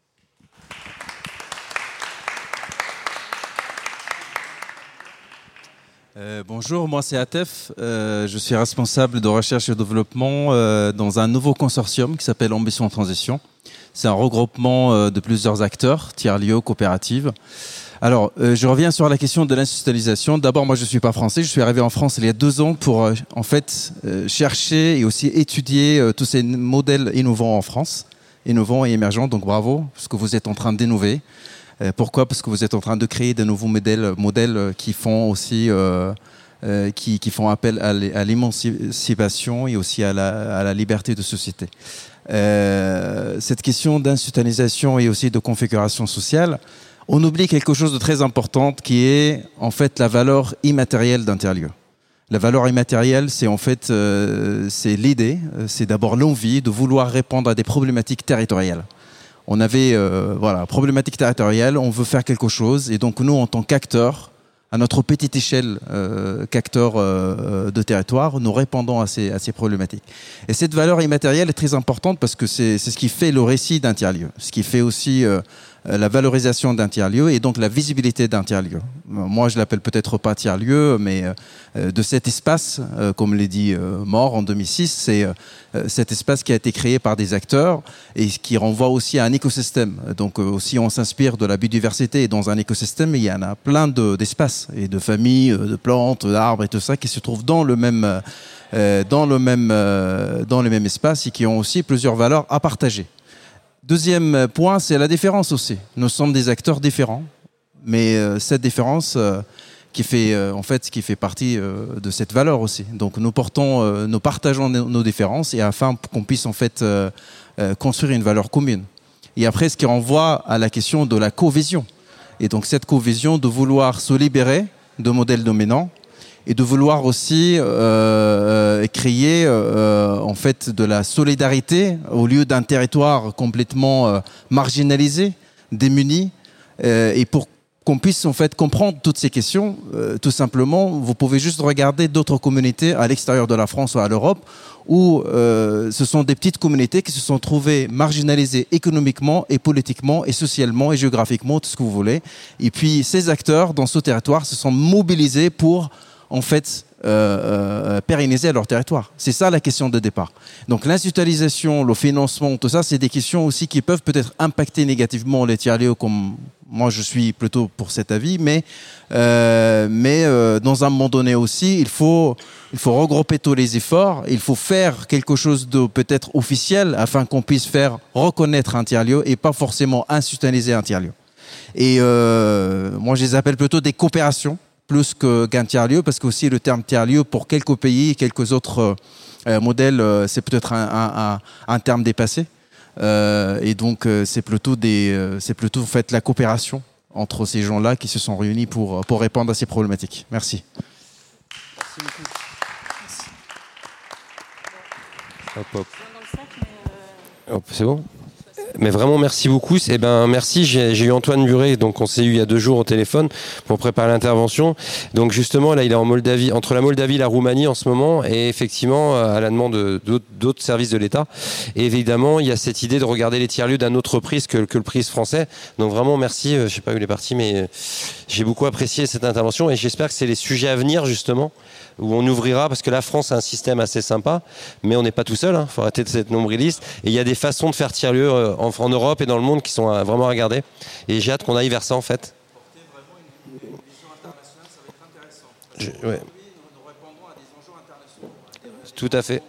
Euh, bonjour, moi c'est Atef, euh, je suis responsable de recherche et développement euh, dans un nouveau consortium qui s'appelle Ambition Transition. C'est un regroupement euh, de plusieurs acteurs, tiers-lieux, coopératives. Alors, euh, je reviens sur la question de l'institutionnalisation. D'abord, moi je ne suis pas français, je suis arrivé en France il y a deux ans pour euh, en fait euh, chercher et aussi étudier euh, tous ces modèles innovants en France, innovants et émergents, donc bravo, parce que vous êtes en train d'innover. Pourquoi? Parce que vous êtes en train de créer de nouveaux modèles, modèles qui font aussi, euh, euh, qui, qui font appel à l'émancipation et aussi à la, à la liberté de société. Euh, cette question d'institutionnalisation et aussi de configuration sociale, on oublie quelque chose de très important qui est en fait la valeur immatérielle d'un tiers-lieu. La valeur immatérielle, c'est en fait euh, c'est l'idée, c'est d'abord l'envie de vouloir répondre à des problématiques territoriales. On avait euh, voilà, problématique territoriale, on veut faire quelque chose, et donc nous, en tant qu'acteurs, à notre petite échelle, euh, qu'acteurs euh, de territoire, nous répondons à ces, à ces problématiques. Et cette valeur immatérielle est très importante parce que c'est, c'est ce qui fait le récit d'un tiers-lieu, ce qui fait aussi euh, euh, la valorisation d'un tiers-lieu et donc la visibilité d'un tiers-lieu. Moi, je l'appelle peut-être pas tiers-lieu, mais euh, de cet espace, euh, comme l'a dit euh, Mort en deux mille six, c'est euh, cet espace qui a été créé par des acteurs et qui renvoie aussi à un écosystème. Donc euh, aussi, on s'inspire de la biodiversité. Et dans un écosystème, il y en a plein de, d'espaces et de familles, de plantes, d'arbres et tout ça qui se trouvent dans le même, euh, dans le même, euh, dans le même espace et qui ont aussi plusieurs valeurs à partager. Deuxième point, c'est la différence aussi. Nous sommes des acteurs différents, mais euh, cette différence euh, qui fait euh, en fait qui fait partie euh, de cette valeur aussi. Donc nous portons, euh, nous partageons nos, nos différences et afin qu'on puisse en fait euh, euh, construire une valeur commune. Et après, ce qui renvoie à la question de la cohésion. Et donc cette cohésion de vouloir se libérer de modèles dominants et de vouloir aussi euh, créer euh, en fait de la solidarité au lieu d'un territoire complètement euh, marginalisé, démuni, euh, et pour qu'on puisse en fait comprendre toutes ces questions, euh, tout simplement, vous pouvez juste regarder d'autres communautés à l'extérieur de la France ou à l'Europe où euh, ce sont des petites communautés qui se sont trouvées marginalisées économiquement et politiquement et socialement et géographiquement, tout ce que vous voulez. Et puis ces acteurs dans ce territoire se sont mobilisés pour en fait euh, euh, pérenniser leur territoire. C'est ça la question de départ. Donc l'institutionnalisation, le financement, tout ça, c'est des questions aussi qui peuvent peut-être impacter négativement les tiers-lieux, comme moi je suis plutôt pour cet avis, mais, euh, mais euh, dans un moment donné aussi, il faut, il faut regrouper tous les efforts, il faut faire quelque chose de peut-être officiel afin qu'on puisse faire reconnaître un tiers-lieu et pas forcément institutionnaliser un tiers-lieu. Et euh, moi je les appelle plutôt des coopérations, plus qu'un tiers-lieu, parce que aussi le terme tiers-lieu pour quelques pays, quelques autres euh, modèles, euh, c'est peut-être un, un, un, un terme dépassé. Euh, et donc euh, c'est plutôt des, euh, c'est plutôt en fait la coopération entre ces gens-là qui se sont réunis pour pour répondre à ces problématiques. Merci. Merci beaucoup. Hop, hop. Hop, c'est bon. Mais vraiment, merci beaucoup. Eh ben, merci. J'ai, j'ai eu Antoine Buret, donc on s'est eu il y a deux jours au téléphone pour préparer l'intervention. Donc justement, là, il est en Moldavie, entre la Moldavie et la Roumanie en ce moment, et effectivement, à la demande d'autres, d'autres services de l'État. Et évidemment, il y a cette idée de regarder les tiers-lieux d'un autre prisme que, que le prisme français. Donc vraiment, merci. Je sais pas où il est parti, mais j'ai beaucoup apprécié cette intervention, et j'espère que c'est les sujets à venir justement, où on ouvrira, parce que la France a un système assez sympa, mais on n'est pas tout seul, il hein, faut arrêter de cette nombriliste. Et il y a des façons de faire tiers-lieu en, en Europe et dans le monde qui sont à, vraiment à regarder. Et j'ai hâte qu'on aille vers ça en fait. Je, ouais. Tout à fait.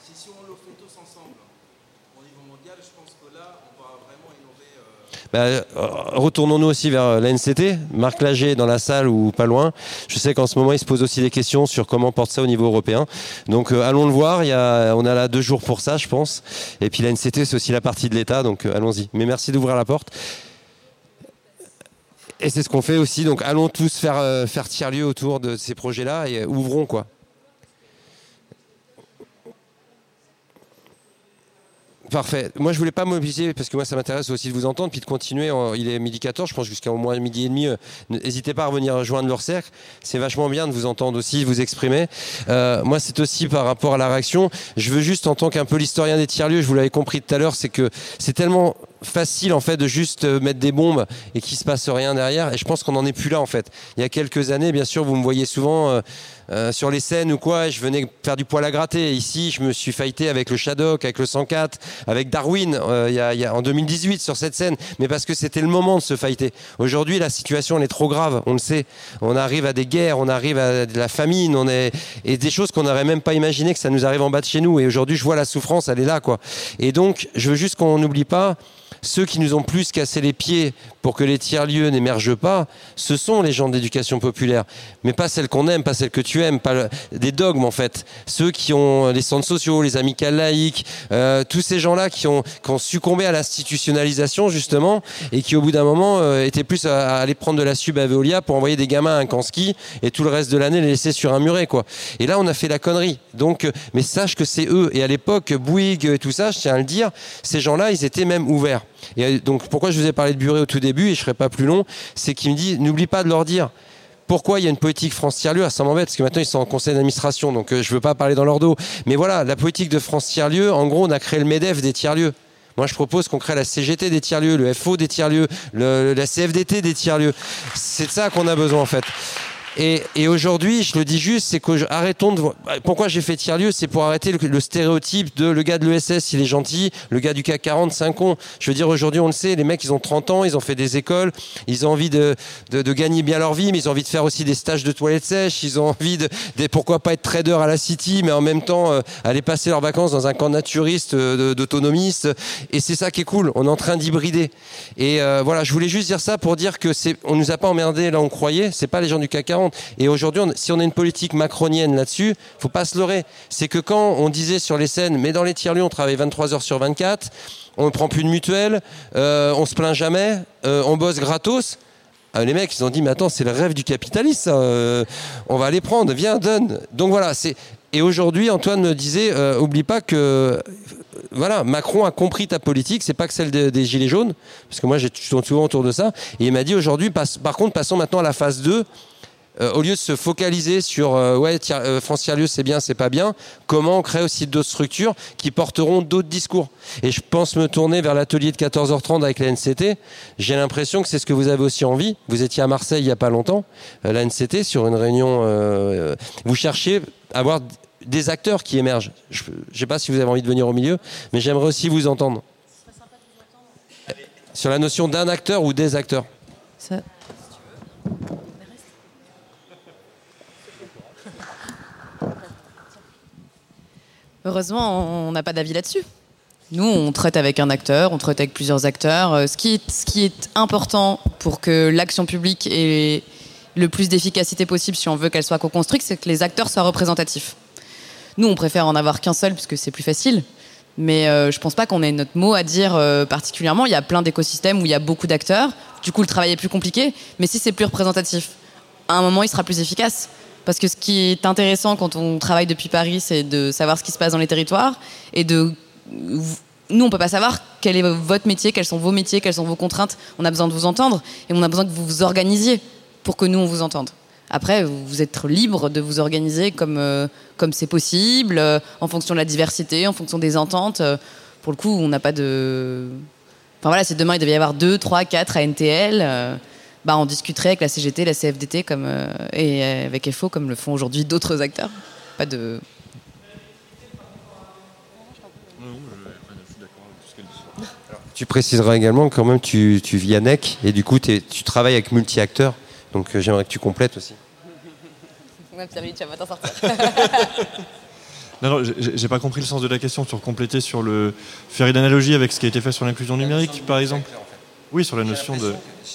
Bah, retournons-nous aussi vers l'A N C T. Marc Lager est dans la salle ou pas loin. Je sais qu'en ce moment, il se pose aussi des questions sur comment on porte ça au niveau européen. Donc euh, allons le voir. Il y a, on a là deux jours pour ça, je pense. Et puis l'A N C T, c'est aussi la partie de l'État. Donc euh, allons-y. Mais merci d'ouvrir la porte. Et c'est ce qu'on fait aussi. Donc allons tous faire, euh, faire tiers-lieu autour de ces projets-là et euh, ouvrons quoi. Parfait. Moi, je voulais pas mobiliser parce que moi, ça m'intéresse aussi de vous entendre puis de continuer. Il est midi quatorze, je pense jusqu'à au moins midi et demi. N'hésitez pas à revenir rejoindre leur cercle. C'est vachement bien de vous entendre aussi, vous exprimer. Euh, moi, c'est aussi par rapport à la réaction. Je veux juste, en tant qu'un peu l'historien des tiers-lieux, je vous l'avais compris tout à l'heure, c'est que c'est tellement facile en fait de juste mettre des bombes et qu'il se passe rien derrière. Et je pense qu'on n'en est plus là en fait. Il y a quelques années, bien sûr, vous me voyez souvent euh, euh, sur les scènes ou quoi. Et je venais faire du poil à gratter. Ici, je me suis fighté avec le Shadok, avec le cent quatre, avec Darwin euh, il y a, il y a, en deux mille dix-huit sur cette scène. Mais parce que c'était le moment de se fighter. Aujourd'hui, la situation elle est trop grave. On le sait. On arrive à des guerres, on arrive à de la famine, on est et des choses qu'on n'aurait même pas imaginé que ça nous arrive en bas de chez nous. Et aujourd'hui, je vois la souffrance, elle est là quoi. Et donc, je veux juste qu'on n'oublie pas. Ceux qui nous ont plus cassé les pieds pour que les tiers-lieux n'émergent pas, ce sont les gens d'éducation populaire. Mais pas celles qu'on aime, pas celles que tu aimes, pas le, des dogmes en fait. Ceux qui ont les centres sociaux, les amicales laïques, euh, tous ces gens-là qui ont, qui ont succombé à l'institutionnalisation justement et qui au bout d'un moment euh, étaient plus à, à aller prendre de la sub à Veolia pour envoyer des gamins à un camp ski et tout le reste de l'année les laisser sur un muret quoi. Et là on a fait la connerie. Donc, euh, mais sache que c'est eux. Et à l'époque, Bouygues et tout ça, je tiens à le dire, ces gens-là ils étaient même ouverts. Et donc pourquoi je vous ai parlé de Buret au tout début et je ne serai pas plus long, c'est qu'il me dit n'oublie pas de leur dire pourquoi il y a une politique France tiers-lieu. Ça m'embête parce que maintenant ils sont en conseil d'administration donc euh, je ne veux pas parler dans leur dos, mais voilà, la politique de France tiers-lieu, en gros on a créé le MEDEF des tiers-lieux. Moi, je propose qu'on crée la C G T des tiers-lieux, le F O des tiers-lieux, le, la C F D T des tiers-lieux. C'est de ça qu'on a besoin, en fait. Et, et aujourd'hui, je le dis juste, c'est que je, arrêtons de... Pourquoi j'ai fait tiers-lieu? C'est pour arrêter le, le stéréotype de le gars de l'E S S, il est gentil, le gars du C A C quarante, c'est un con. Je veux dire, aujourd'hui, on le sait, les mecs, ils ont trente ans, ils ont fait des écoles, ils ont envie de, de, de gagner bien leur vie, mais ils ont envie de faire aussi des stages de toilettes sèches, ils ont envie de, de pourquoi pas être trader à la City, mais en même temps, euh, aller passer leurs vacances dans un camp naturiste, euh, d'autonomistes. Et c'est ça qui est cool, on est en train d'hybrider. Et euh, voilà, je voulais juste dire ça pour dire que c'est, on nous a pas emmerdés là où on croyait, c'est pas les gens du C A C quarante. Et aujourd'hui, on, si on a une politique macronienne là-dessus, faut pas se leurrer. C'est que quand on disait sur les scènes, mais dans les tiers-lieux, on travaille vingt-trois heures sur vingt-quatre, on ne prend plus de mutuelle, euh, on se plaint jamais, euh, on bosse gratos. Ah, les mecs, ils ont dit, mais attends, c'est le rêve du capitaliste, ça. Euh, on va les prendre, viens, donne. Donc voilà, c'est... Et aujourd'hui, Antoine me disait, euh, oublie pas que... Euh, voilà, Macron a compris ta politique, c'est pas que celle de, des Gilets jaunes, parce que moi, je tourne souvent autour de ça, et il m'a dit aujourd'hui, passe, par contre, passons maintenant à la phase deux, Euh, au lieu de se focaliser sur euh, ouais, tiers, euh, France Tiers-Lieux c'est bien, c'est pas bien, comment on crée aussi d'autres structures qui porteront d'autres discours. Et je pense me tourner vers l'atelier de quatorze heures trente avec la N C T. J'ai l'impression que c'est ce que vous avez aussi envie. Vous étiez à Marseille il y a pas longtemps, euh, la N C T, sur une réunion. Euh, vous cherchez à avoir des acteurs qui émergent. Je ne sais pas si vous avez envie de venir au milieu, mais j'aimerais aussi vous entendre. Sur la notion d'un acteur ou des acteurs. Ça... Heureusement, on n'a pas d'avis là-dessus. Nous, on traite avec un acteur, on traite avec plusieurs acteurs. Ce qui est, ce qui est important pour que l'action publique ait le plus d'efficacité possible, si on veut qu'elle soit co-construite, c'est que les acteurs soient représentatifs. Nous, on préfère en avoir qu'un seul, parce que c'est plus facile. Mais euh, je pense pas qu'on ait notre mot à dire euh, particulièrement. Il y a plein d'écosystèmes où il y a beaucoup d'acteurs. Du coup, le travail est plus compliqué. Mais si c'est plus représentatif, à un moment, il sera plus efficace. Parce que ce qui est intéressant quand on travaille depuis Paris, c'est de savoir ce qui se passe dans les territoires. Et de... Nous, on peut pas savoir quel est votre métier, quels sont vos métiers, quelles sont vos contraintes. On a besoin de vous entendre. Et on a besoin que vous vous organisiez pour que nous, on vous entende. Après, vous êtes libre de vous organiser comme, euh, comme c'est possible, euh, en fonction de la diversité, en fonction des ententes. Euh, pour le coup, on n'a pas de... Enfin voilà, si demain, il devait y avoir deux, trois, quatre A N T L... Euh, bah, on discuterait avec la C G T, la C F D T comme, euh, et avec F O comme le font aujourd'hui d'autres acteurs. Pas de... Tu préciseras également que quand même tu, tu vis à Nec et du coup tu travailles avec multi-acteurs. Donc euh, j'aimerais que tu complètes aussi. Ouais, Pierre-Louis, tu vas pas t'en sortir. Non, non, j'ai pas compris le sens de la question. Sur compléter sur le... Faire une analogie avec ce qui a été fait sur l'inclusion numérique, par exemple. En fait. Oui, sur la notion de...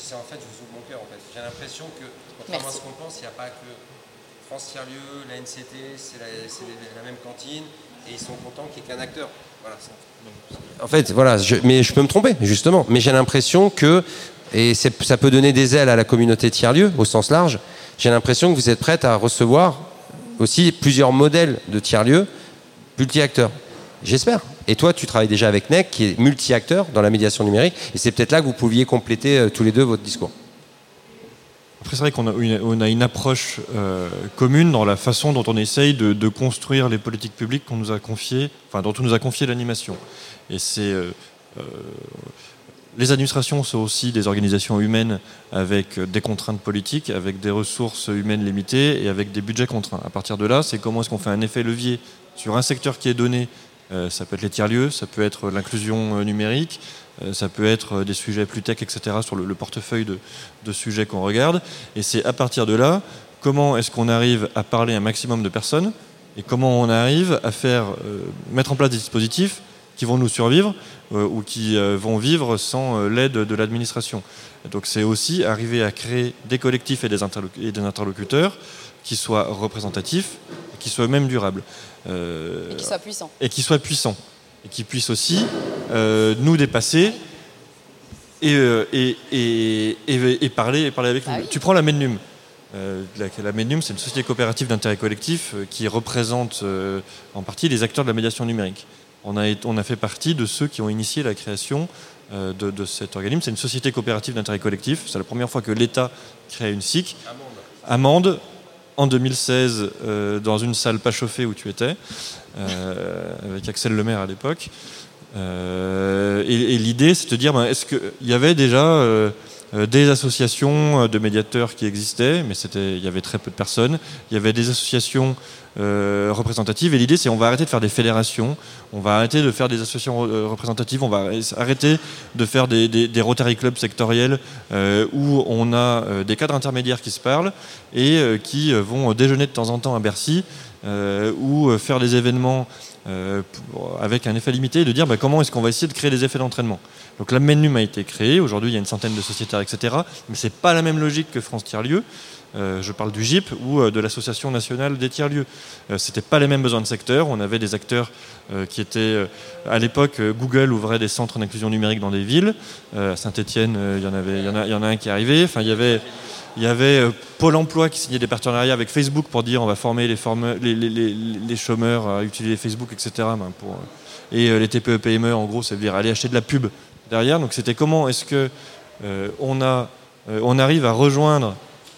J'ai l'impression que, contrairement à ce qu'on pense, il n'y a pas que France Tiers-Lieux, la N C T, c'est la, la même cantine, et ils sont contents qu'il n'y ait qu'un acteur. Voilà, en fait, voilà, je, mais je peux me tromper, justement. Mais j'ai l'impression que, et ça peut donner des ailes à la communauté Tiers-Lieux, au sens large, j'ai l'impression que vous êtes prête à recevoir aussi plusieurs modèles de Tiers-Lieux, multi-acteurs. J'espère. Et toi, tu travailles déjà avec N E C, qui est multi-acteur dans la médiation numérique, et c'est peut-être là que vous pouviez compléter euh, tous les deux votre discours. Après, c'est vrai qu'on a une, on a une approche euh, commune dans la façon dont on essaye de, de construire les politiques publiques qu'on nous a confiées, enfin, dont on nous a confié l'animation. Et c'est... Euh, euh, les administrations sont aussi des organisations humaines avec des contraintes politiques, avec des ressources humaines limitées et avec des budgets contraints. À partir de là, c'est comment est-ce qu'on fait un effet levier sur un secteur qui est donné. Euh, ça peut être les tiers-lieux, ça peut être l'inclusion numérique, euh, ça peut être des sujets plus tech, et cetera, sur le, le portefeuille de, de sujets qu'on regarde. Et c'est à partir de là, comment est-ce qu'on arrive à parler à un maximum de personnes et comment on arrive à faire euh, mettre en place des dispositifs qui vont nous survivre euh, ou qui euh, vont vivre sans euh, l'aide de l'administration. Donc c'est aussi arriver à créer des collectifs et des, interloc- et des interlocuteurs qui soient représentatifs et qui soient même durables. Euh, et qui soient puissants. Et qui soient puissants. Et qui puissent aussi euh, nous dépasser et, euh, et, et, et, et, parler, et parler avec nous. Ah oui. Tu prends la Mednum. Euh, la, la Mednum, c'est une société coopérative d'intérêt collectif euh, qui représente euh, en partie les acteurs de la médiation numérique. On a, on a fait partie de ceux qui ont initié la création euh, de, de cet organisme. C'est une société coopérative d'intérêt collectif. C'est la première fois que l'État crée une S I C. Amende. Amende. En deux mille seize, euh, dans une salle pas chauffée où tu étais, euh, avec Axel Lemaire à l'époque. Euh, et et l'idée, c'est de dire, ben, est-ce qu'il y avait déjà euh, des associations de médiateurs qui existaient, mais c'était, il y avait très peu de personnes. Il y avait des associations euh, représentatives, et l'idée, c'est on va arrêter de faire des fédérations, on va arrêter de faire des associations euh, représentatives, on va arrêter de faire des, des, des Rotary Clubs sectoriels euh, où on a euh, des cadres intermédiaires qui se parlent et euh, qui vont déjeuner de temps en temps à Bercy euh, ou faire des événements Euh, pour, avec un effet limité, et de dire bah, comment est-ce qu'on va essayer de créer des effets d'entraînement. Donc la MENUM a été créée, aujourd'hui il y a une centaine de sociétaires, et cetera. Mais c'est pas la même logique que France Tiers-Lieux. Euh, je parle du G I P ou euh, de l'Association nationale des tiers-lieux. Euh, c'était pas les mêmes besoins de secteur. On avait des acteurs euh, qui étaient... Euh, à l'époque, euh, Google ouvrait des centres d'inclusion numérique dans des villes. Euh, à Saint-Étienne, il euh, y en avait, y en a, y en a un qui est arrivé. Enfin, il y avait... Il y avait euh, Pôle emploi qui signait des partenariats avec Facebook pour dire on va former les, forme- les, les, les, les chômeurs à utiliser Facebook, et cetera. Ben pour, et euh, les T P E P M E, en gros, ça veut dire aller acheter de la pub derrière. Donc c'était comment est-ce que euh, on, a, euh, on arrive à rejoindre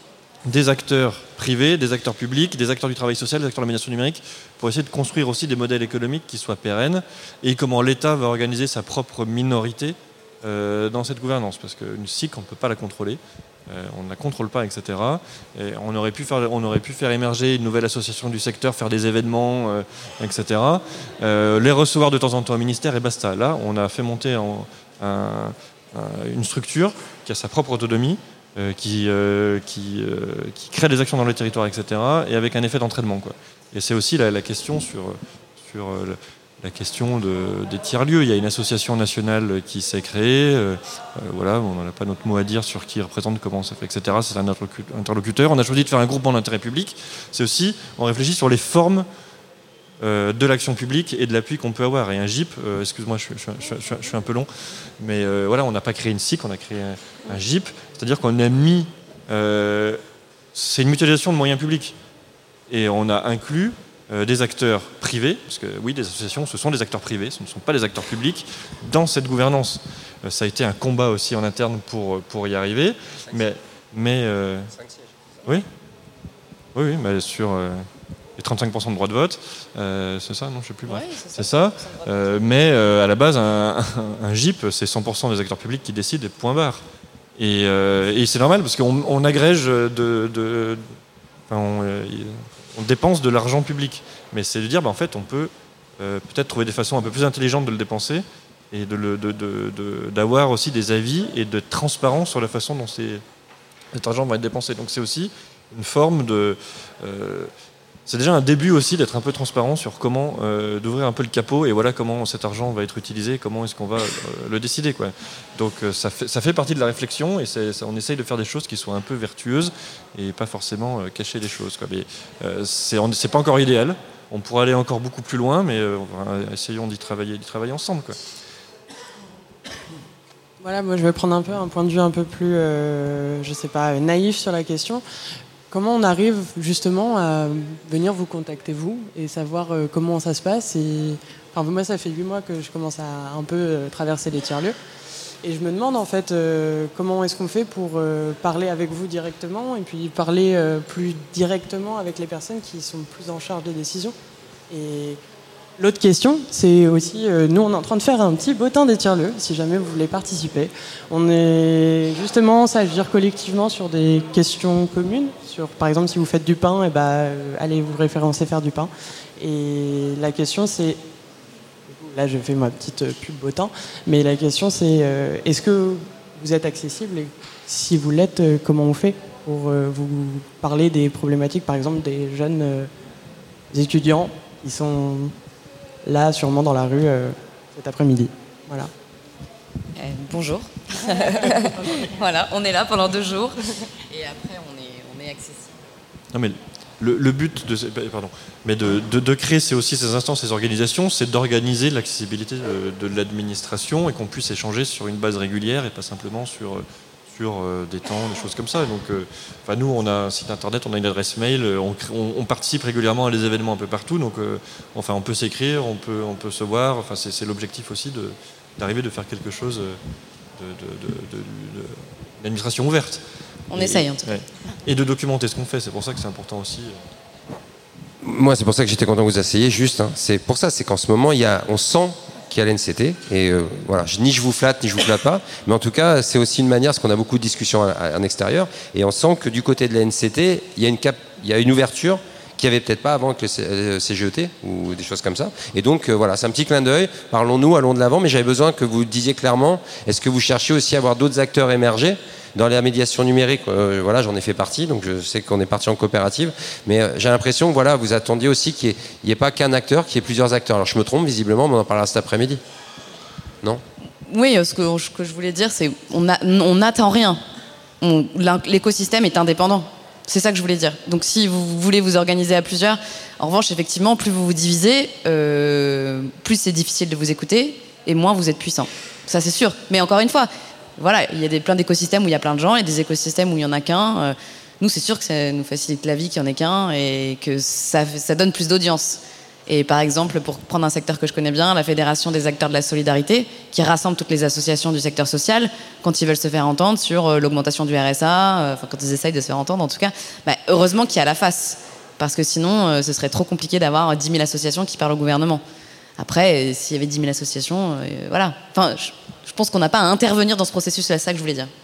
des acteurs privés, des acteurs publics, des acteurs du travail social, des acteurs de la médiation numérique, pour essayer de construire aussi des modèles économiques qui soient pérennes, et comment l'État va organiser sa propre minorité euh, dans cette gouvernance. Parce qu'une S I C, on ne peut pas la contrôler. Euh, on ne la contrôle pas, et cetera. Et on, aurait pu faire, on aurait pu faire émerger une nouvelle association du secteur, faire des événements, euh, et cetera. Euh, les recevoir de temps en temps au ministère, et basta. Là, on a fait monter en, un, un, une structure qui a sa propre autonomie, euh, qui, euh, qui, euh, qui crée des actions dans le territoire, et cetera. Et avec un effet d'entraînement, quoi. Et c'est aussi la, la question sur... sur le, la question de, des tiers-lieux. Il y a une association nationale qui s'est créée. Euh, voilà, on n'a pas notre mot à dire sur qui représente, comment ça fait, et cetera. C'est un interlocuteur. On a choisi de faire un groupement d'intérêt public. C'est aussi, on réfléchit sur les formes euh, de l'action publique et de l'appui qu'on peut avoir. Et un G I P, euh, excuse-moi, je, je, je, je, je suis un peu long, mais euh, voilà, on n'a pas créé une S I C, on a créé un, un G I P. C'est-à-dire qu'on a mis... Euh, c'est une mutualisation de moyens publics. Et on a inclus Euh, des acteurs privés, parce que oui, des associations, ce sont des acteurs privés, ce ne sont pas des acteurs publics, dans cette gouvernance. Euh, ça a été un combat aussi en interne pour, pour y arriver, mais... mais euh, oui, oui, oui, mais sur euh, les trente-cinq pour cent de droits de vote, euh, c'est ça, non, je ne sais plus, bref, ouais, c'est ça, ça. Euh, mais euh, à la base, un, un, un G I P, c'est cent pour cent des acteurs publics qui décident, et point barre. Et, euh, et c'est normal, parce qu'on on agrège de... de enfin, on, euh, on dépense de l'argent public. Mais c'est de dire, bah, en fait, on peut euh, peut-être trouver des façons un peu plus intelligentes de le dépenser et de le, de, de, de, d'avoir aussi des avis et de transparence sur la façon dont ces, cet argent va être dépensé. Donc c'est aussi une forme de... Euh, c'est déjà un début aussi d'être un peu transparent sur comment, euh, d'ouvrir un peu le capot et voilà comment cet argent va être utilisé, comment est-ce qu'on va euh, le décider, quoi. Donc euh, ça, fait, ça fait partie de la réflexion et c'est, ça, on essaye de faire des choses qui soient un peu vertueuses et pas forcément euh, cacher les choses, quoi. Mais euh, c'est, c'est pas encore idéal, on pourrait aller encore beaucoup plus loin, mais euh, essayons d'y travailler, d'y travailler ensemble, quoi. Voilà, moi je vais prendre un peu un point de vue un peu plus, euh, je sais pas, naïf sur la question. Comment on arrive justement à venir vous contacter, vous, et savoir euh, comment ça se passe et... Enfin, moi, ça fait huit mois que je commence à un peu euh, traverser les tiers-lieux. Et je me demande, en fait, euh, comment est-ce qu'on fait pour euh, parler avec vous directement et puis parler euh, plus directement avec les personnes qui sont plus en charge des décisions. Et l'autre question, c'est aussi, euh, nous, on est en train de faire un petit bottin des tiers-lieux, si jamais vous voulez participer. On est justement, ça, je veux dire, collectivement sur des questions communes. Sur, par exemple, si vous faites du pain, eh ben, euh, allez vous référencer faire du pain. Et la question, c'est... Là, je fais ma petite pub bottin. Mais la question, c'est euh, est-ce que vous êtes accessible? Et si vous l'êtes, euh, comment on fait pour euh, vous parler des problématiques, par exemple, des jeunes euh, étudiants qui sont là, sûrement dans la rue, euh, cet après-midi. Voilà. Euh, bonjour. Voilà, on est là pendant deux jours. Et après, on est, on est accessible. Non, mais le, le but de, pardon, mais de, de, de créer c'est aussi ces instances, ces organisations, c'est d'organiser l'accessibilité de, de l'administration et qu'on puisse échanger sur une base régulière et pas simplement sur... sur des temps, des choses comme ça. Donc, euh, enfin, nous, on a un site internet, on a une adresse mail, on, on, on participe régulièrement à des événements un peu partout. Donc, euh, enfin, on peut s'écrire, on peut, on peut se voir. Enfin, c'est, c'est l'objectif aussi de, d'arriver de faire quelque chose de, de, de, de, de, d'administration ouverte. On et, essaye en tout cas. Ouais. Et de documenter ce qu'on fait. C'est pour ça que c'est important aussi. Moi, c'est pour ça que j'étais content que vous asseyez. Juste, hein. C'est pour ça, c'est qu'en ce moment, il y a, on sent qui est à l'A N C T. Et euh, voilà, je, ni je vous flatte, ni je vous flatte pas. Mais en tout cas, c'est aussi une manière, parce qu'on a beaucoup de discussions en extérieur, et on sent que du côté de l'A N C T, il y a une, cap, il y a une ouverture qu'il n'y avait peut-être pas avant avec le C G E T ou des choses comme ça. Et donc, euh, voilà, c'est un petit clin d'œil. Parlons-nous, allons de l'avant, mais j'avais besoin que vous disiez clairement, est-ce que vous cherchez aussi à avoir d'autres acteurs émerger dans la médiation numérique? euh, Voilà, j'en ai fait partie, donc je sais qu'on est parti en coopérative, mais euh, j'ai l'impression que voilà, vous attendiez aussi qu'il n'y ait, ait pas qu'un acteur, qu'il y ait plusieurs acteurs. Alors je me trompe visiblement, mais on en parlera cet après-midi. Non? Oui, ce que, ce que je voulais dire, c'est on n'attend rien. L'écosystème est indépendant. C'est ça que je voulais dire. Donc si vous voulez vous organiser à plusieurs, en revanche, effectivement, plus vous vous divisez, euh, plus c'est difficile de vous écouter, et moins vous êtes puissant. Ça, c'est sûr. Mais encore une fois, voilà, il y a des, plein d'écosystèmes où il y a plein de gens, et des écosystèmes où il n'y en a qu'un. Euh, nous, c'est sûr que ça nous facilite la vie qu'il n'y en ait qu'un, et que ça, ça donne plus d'audience. Et par exemple, pour prendre un secteur que je connais bien, la Fédération des acteurs de la solidarité, qui rassemble toutes les associations du secteur social, quand ils veulent se faire entendre sur euh, l'augmentation du R S A, euh, enfin quand ils essayent de se faire entendre en tout cas, bah, heureusement qu'il y a la face. Parce que sinon, euh, ce serait trop compliqué d'avoir dix mille associations qui parlent au gouvernement. Après, euh, s'il y avait dix mille associations, euh, voilà. Enfin, je, je pense qu'on n'a pas à intervenir dans ce processus, c'est ça que je voulais dire.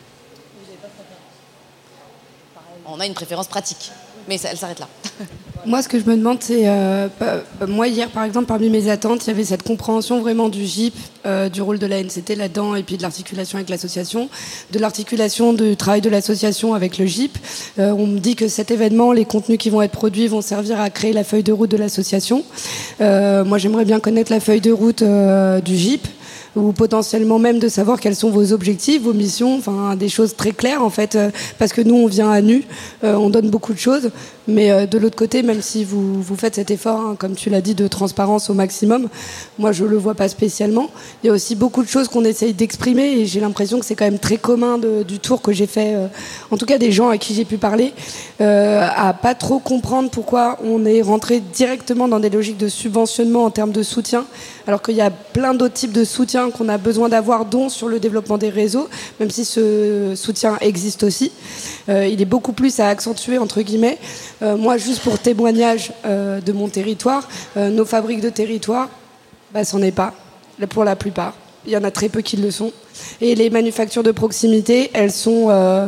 On a une préférence pratique, mais ça, elle s'arrête là. Moi, ce que je me demande, c'est... Euh, bah, moi, hier, par exemple, parmi mes attentes, il y avait cette compréhension vraiment du G I P, euh, du rôle de l'A N C T là-dedans, et puis de l'articulation avec l'association, de l'articulation du travail de l'association avec le G I P. Euh, on me dit que cet événement, les contenus qui vont être produits vont servir à créer la feuille de route de l'association. Euh, moi, j'aimerais bien connaître la feuille de route euh, du G I P, ou potentiellement même de savoir quels sont vos objectifs, vos missions, enfin des choses très claires en fait, euh, parce que nous on vient à nu, euh, on donne beaucoup de choses, mais euh, de l'autre côté, même si vous, vous faites cet effort, hein, comme tu l'as dit, de transparence au maximum, moi je le vois pas spécialement. Il y a aussi beaucoup de choses qu'on essaye d'exprimer, et j'ai l'impression que c'est quand même très commun de, du tour que j'ai fait, euh, en tout cas des gens à qui j'ai pu parler, euh, à pas trop comprendre pourquoi on est rentré directement dans des logiques de subventionnement en termes de soutien, alors qu'il y a plein d'autres types de soutien qu'on a besoin d'avoir, dont sur le développement des réseaux, même si ce soutien existe aussi. Euh, il est beaucoup plus à accentuer, entre guillemets. Euh, moi, juste pour témoignage euh, de mon territoire, euh, nos fabriques de territoire, bah, c'en est pas, pour la plupart. Il y en a très peu qui le sont. Et les manufactures de proximité, elles sont... Euh,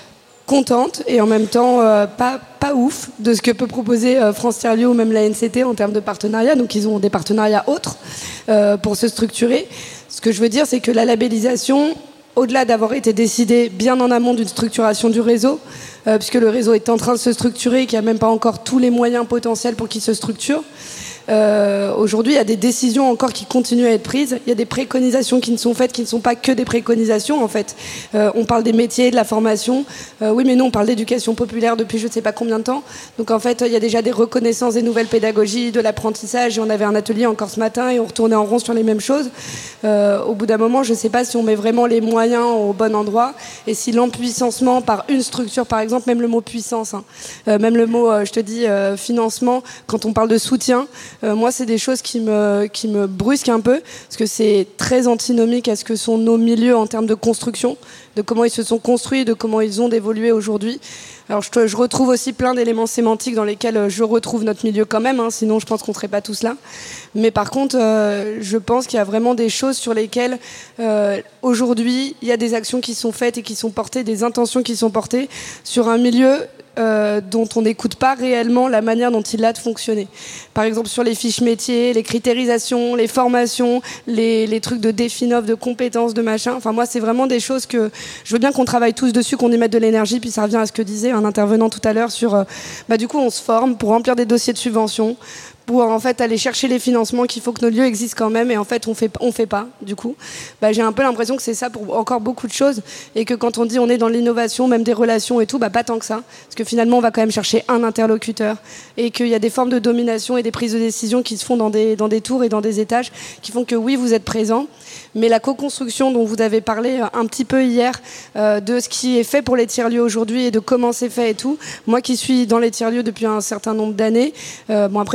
contente et en même temps euh, pas, pas ouf de ce que peut proposer euh, France Tiers-Lieux ou même la N C T en termes de partenariat. Donc ils ont des partenariats autres euh, pour se structurer. Ce que je veux dire, c'est que la labellisation, au-delà d'avoir été décidée bien en amont d'une structuration du réseau, euh, puisque le réseau est en train de se structurer et qu'il n'y a même pas encore tous les moyens potentiels pour qu'il se structure, Euh, aujourd'hui, il y a des décisions encore qui continuent à être prises. Il y a des préconisations qui ne sont faites, qui ne sont pas que des préconisations, en fait. Euh, on parle des métiers, de la formation. Euh, oui, mais nous, on parle d'éducation populaire depuis je ne sais pas combien de temps. Donc, en fait, il y a déjà des reconnaissances des nouvelles pédagogies, de l'apprentissage. Et on avait un atelier encore ce matin et on retournait en rond sur les mêmes choses. Euh, au bout d'un moment, je ne sais pas si on met vraiment les moyens au bon endroit et si l'empuissancement par une structure, par exemple, même le mot puissance, hein, euh, même le mot, euh, je te dis, euh, financement, quand on parle de soutien, Euh, moi, c'est des choses qui me, qui me brusquent un peu, parce que c'est très antinomique à ce que sont nos milieux en termes de construction, de comment ils se sont construits, de comment ils ont évolué aujourd'hui. Alors, je, je retrouve aussi plein d'éléments sémantiques dans lesquels je retrouve notre milieu quand même, hein, sinon je pense qu'on ne serait pas tous là. Mais par contre, euh, je pense qu'il y a vraiment des choses sur lesquelles, euh, aujourd'hui, il y a des actions qui sont faites et qui sont portées, des intentions qui sont portées sur un milieu Euh, dont on n'écoute pas réellement la manière dont il a de fonctionner. Par exemple, sur les fiches métiers, les critérisations, les formations, les, les trucs de définoff, de compétences, de machin. Enfin, moi, c'est vraiment des choses que je veux bien qu'on travaille tous dessus, qu'on y mette de l'énergie. Puis ça revient à ce que disait un intervenant tout à l'heure sur... Euh, bah, du coup, on se forme pour remplir des dossiers de subvention, pour en fait aller chercher les financements qu'il faut que nos lieux existent quand même, et en fait on fait on fait pas du coup. Bah, j'ai un peu l'impression que c'est ça pour encore beaucoup de choses, et que quand on dit on est dans l'innovation, même des relations et tout, bah pas tant que ça, parce que finalement on va quand même chercher un interlocuteur, et qu'il y a des formes de domination et des prises de décision qui se font dans des dans des tours et dans des étages, qui font que oui, vous êtes présents, mais la co-construction dont vous avez parlé un petit peu hier, euh, de ce qui est fait pour les tiers-lieux aujourd'hui et de comment c'est fait et tout, moi qui suis dans les tiers-lieux depuis un certain nombre d'années, euh, bon après j'étais à l'étranger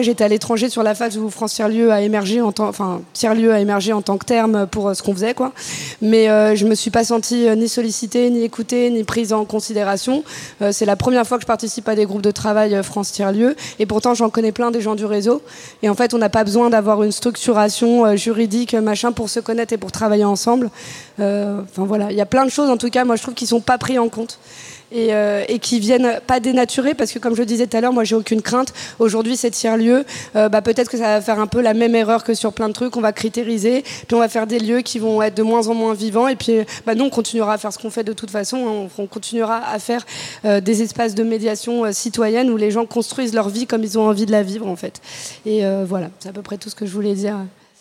l'étranger sur la phase où France Tiers-Lieu a émergé en tant, enfin Tiers-Lieu a émergé en tant que terme pour euh, ce qu'on faisait, quoi. Mais euh, je me suis pas sentie euh, ni sollicitée, ni écoutée, ni prise en considération. Euh, c'est la première fois que je participe à des groupes de travail euh, France Tiers-Lieu, et pourtant j'en connais plein des gens du réseau. Et en fait, on n'a pas besoin d'avoir une structuration euh, juridique, machin, pour se connaître et pour travailler ensemble. Euh, enfin voilà, il y a plein de choses en tout cas, moi je trouve qu'ils sont pas pris en compte. Et, euh, et qui viennent pas dénaturer, parce que comme je le disais tout à l'heure, moi j'ai aucune crainte. Aujourd'hui c'est tiers-lieu, euh, bah, peut-être que ça va faire un peu la même erreur que sur plein de trucs. On va critériser, puis on va faire des lieux qui vont être de moins en moins vivants, et puis bah, nous on continuera à faire ce qu'on fait de toute façon. On, on continuera à faire euh, des espaces de médiation euh, citoyenne où les gens construisent leur vie comme ils ont envie de la vivre en fait. Et euh, voilà, c'est à peu près tout ce que je voulais dire.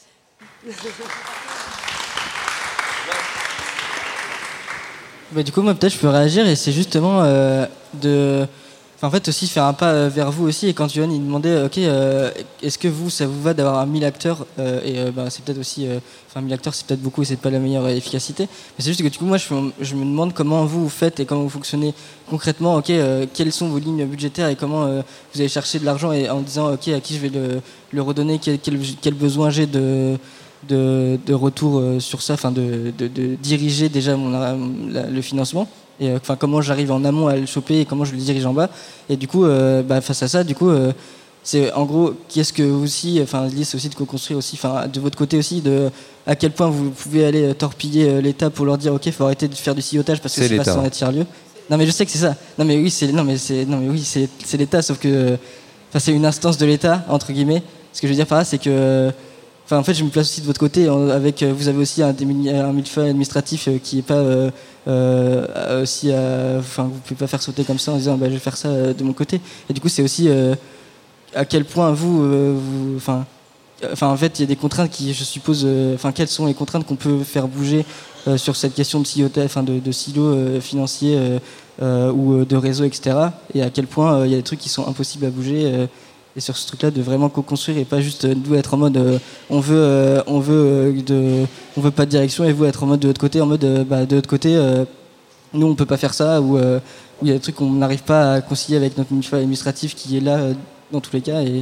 Bah, du coup, moi, peut-être, je peux réagir, et c'est justement euh, de... Enfin, en fait, aussi faire un pas euh, vers vous aussi. Et quand Johan, il demandait, ok, euh, est-ce que vous, ça vous va d'avoir un mille acteurs euh, Et euh, bah, c'est peut-être aussi... euh, Enfin, mille acteurs, c'est peut-être beaucoup, et c'est pas la meilleure euh, efficacité. Mais c'est juste que du coup, moi, je, je me demande comment vous, vous faites et comment vous fonctionnez concrètement. Ok, euh, quelles sont vos lignes budgétaires et comment euh, vous allez chercher de l'argent, et en disant, ok, à qui je vais le, le redonner, quel, quel, quel besoin j'ai de... De, de retour euh, sur ça, enfin de, de, de diriger déjà mon, la, le financement, et enfin euh, comment j'arrive en amont à le choper et comment je le dirige en bas. Et du coup, euh, bah, face à ça, du coup, euh, c'est en gros, qu'est-ce que vous aussi, enfin l'idée c'est aussi de co-construire aussi, enfin de votre côté aussi, de à quel point vous pouvez aller torpiller euh, l'État pour leur dire, ok, faut arrêter de faire du silotage parce que c'est, c'est pas sans un tiers-lieu. Non mais je sais que c'est ça. Non mais oui, c'est non mais c'est non mais oui, c'est, c'est l'État, sauf que, enfin c'est une instance de l'État entre guillemets. Ce que je veux dire par là, c'est que Enfin, en fait, je me place aussi de votre côté. Avec, vous avez aussi un, un millefeuille administratif qui est pas euh, euh, aussi. Euh, enfin, vous pouvez pas faire sauter comme ça en disant, bah, je vais faire ça de mon côté. Et du coup, c'est aussi euh, à quel point vous, euh, vous, enfin, enfin, en fait, il y a des contraintes qui, je suppose, enfin, euh, quelles sont les contraintes qu'on peut faire bouger euh, sur cette question de silotage, enfin, de, de silos euh, financiers euh, euh, ou de réseaux, et cetera. Et à quel point il euh, y a des trucs qui sont impossibles à bouger. Euh, Et sur ce truc-là, de vraiment co-construire et pas juste euh, nous être en mode euh, on veut, euh, on veut euh, de, on veut pas de direction, et vous être en mode de l'autre côté, en mode euh, bah, de l'autre côté, euh, nous on peut pas faire ça, ou euh, il y a des trucs qu'on n'arrive pas à concilier avec notre millefeuille administratif qui est là euh, dans tous les cas. Et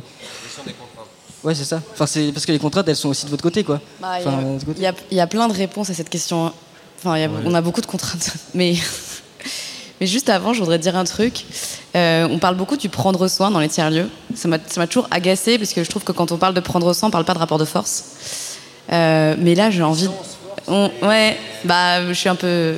ouais, c'est ça. Enfin, c'est parce que les contraintes, elles sont aussi de votre côté, quoi. Bah, il enfin, y, y, y a plein de réponses à cette question. Enfin, y a, ouais. On a beaucoup de contraintes, mais. Mais juste avant, je voudrais dire un truc. Euh, on parle beaucoup du prendre soin dans les tiers-lieux. Ça m'a, ça m'a toujours agacée, parce que je trouve que quand on parle de prendre soin, on parle pas de rapport de force. Euh, mais là, j'ai envie... On, ouais, bah, je suis un peu...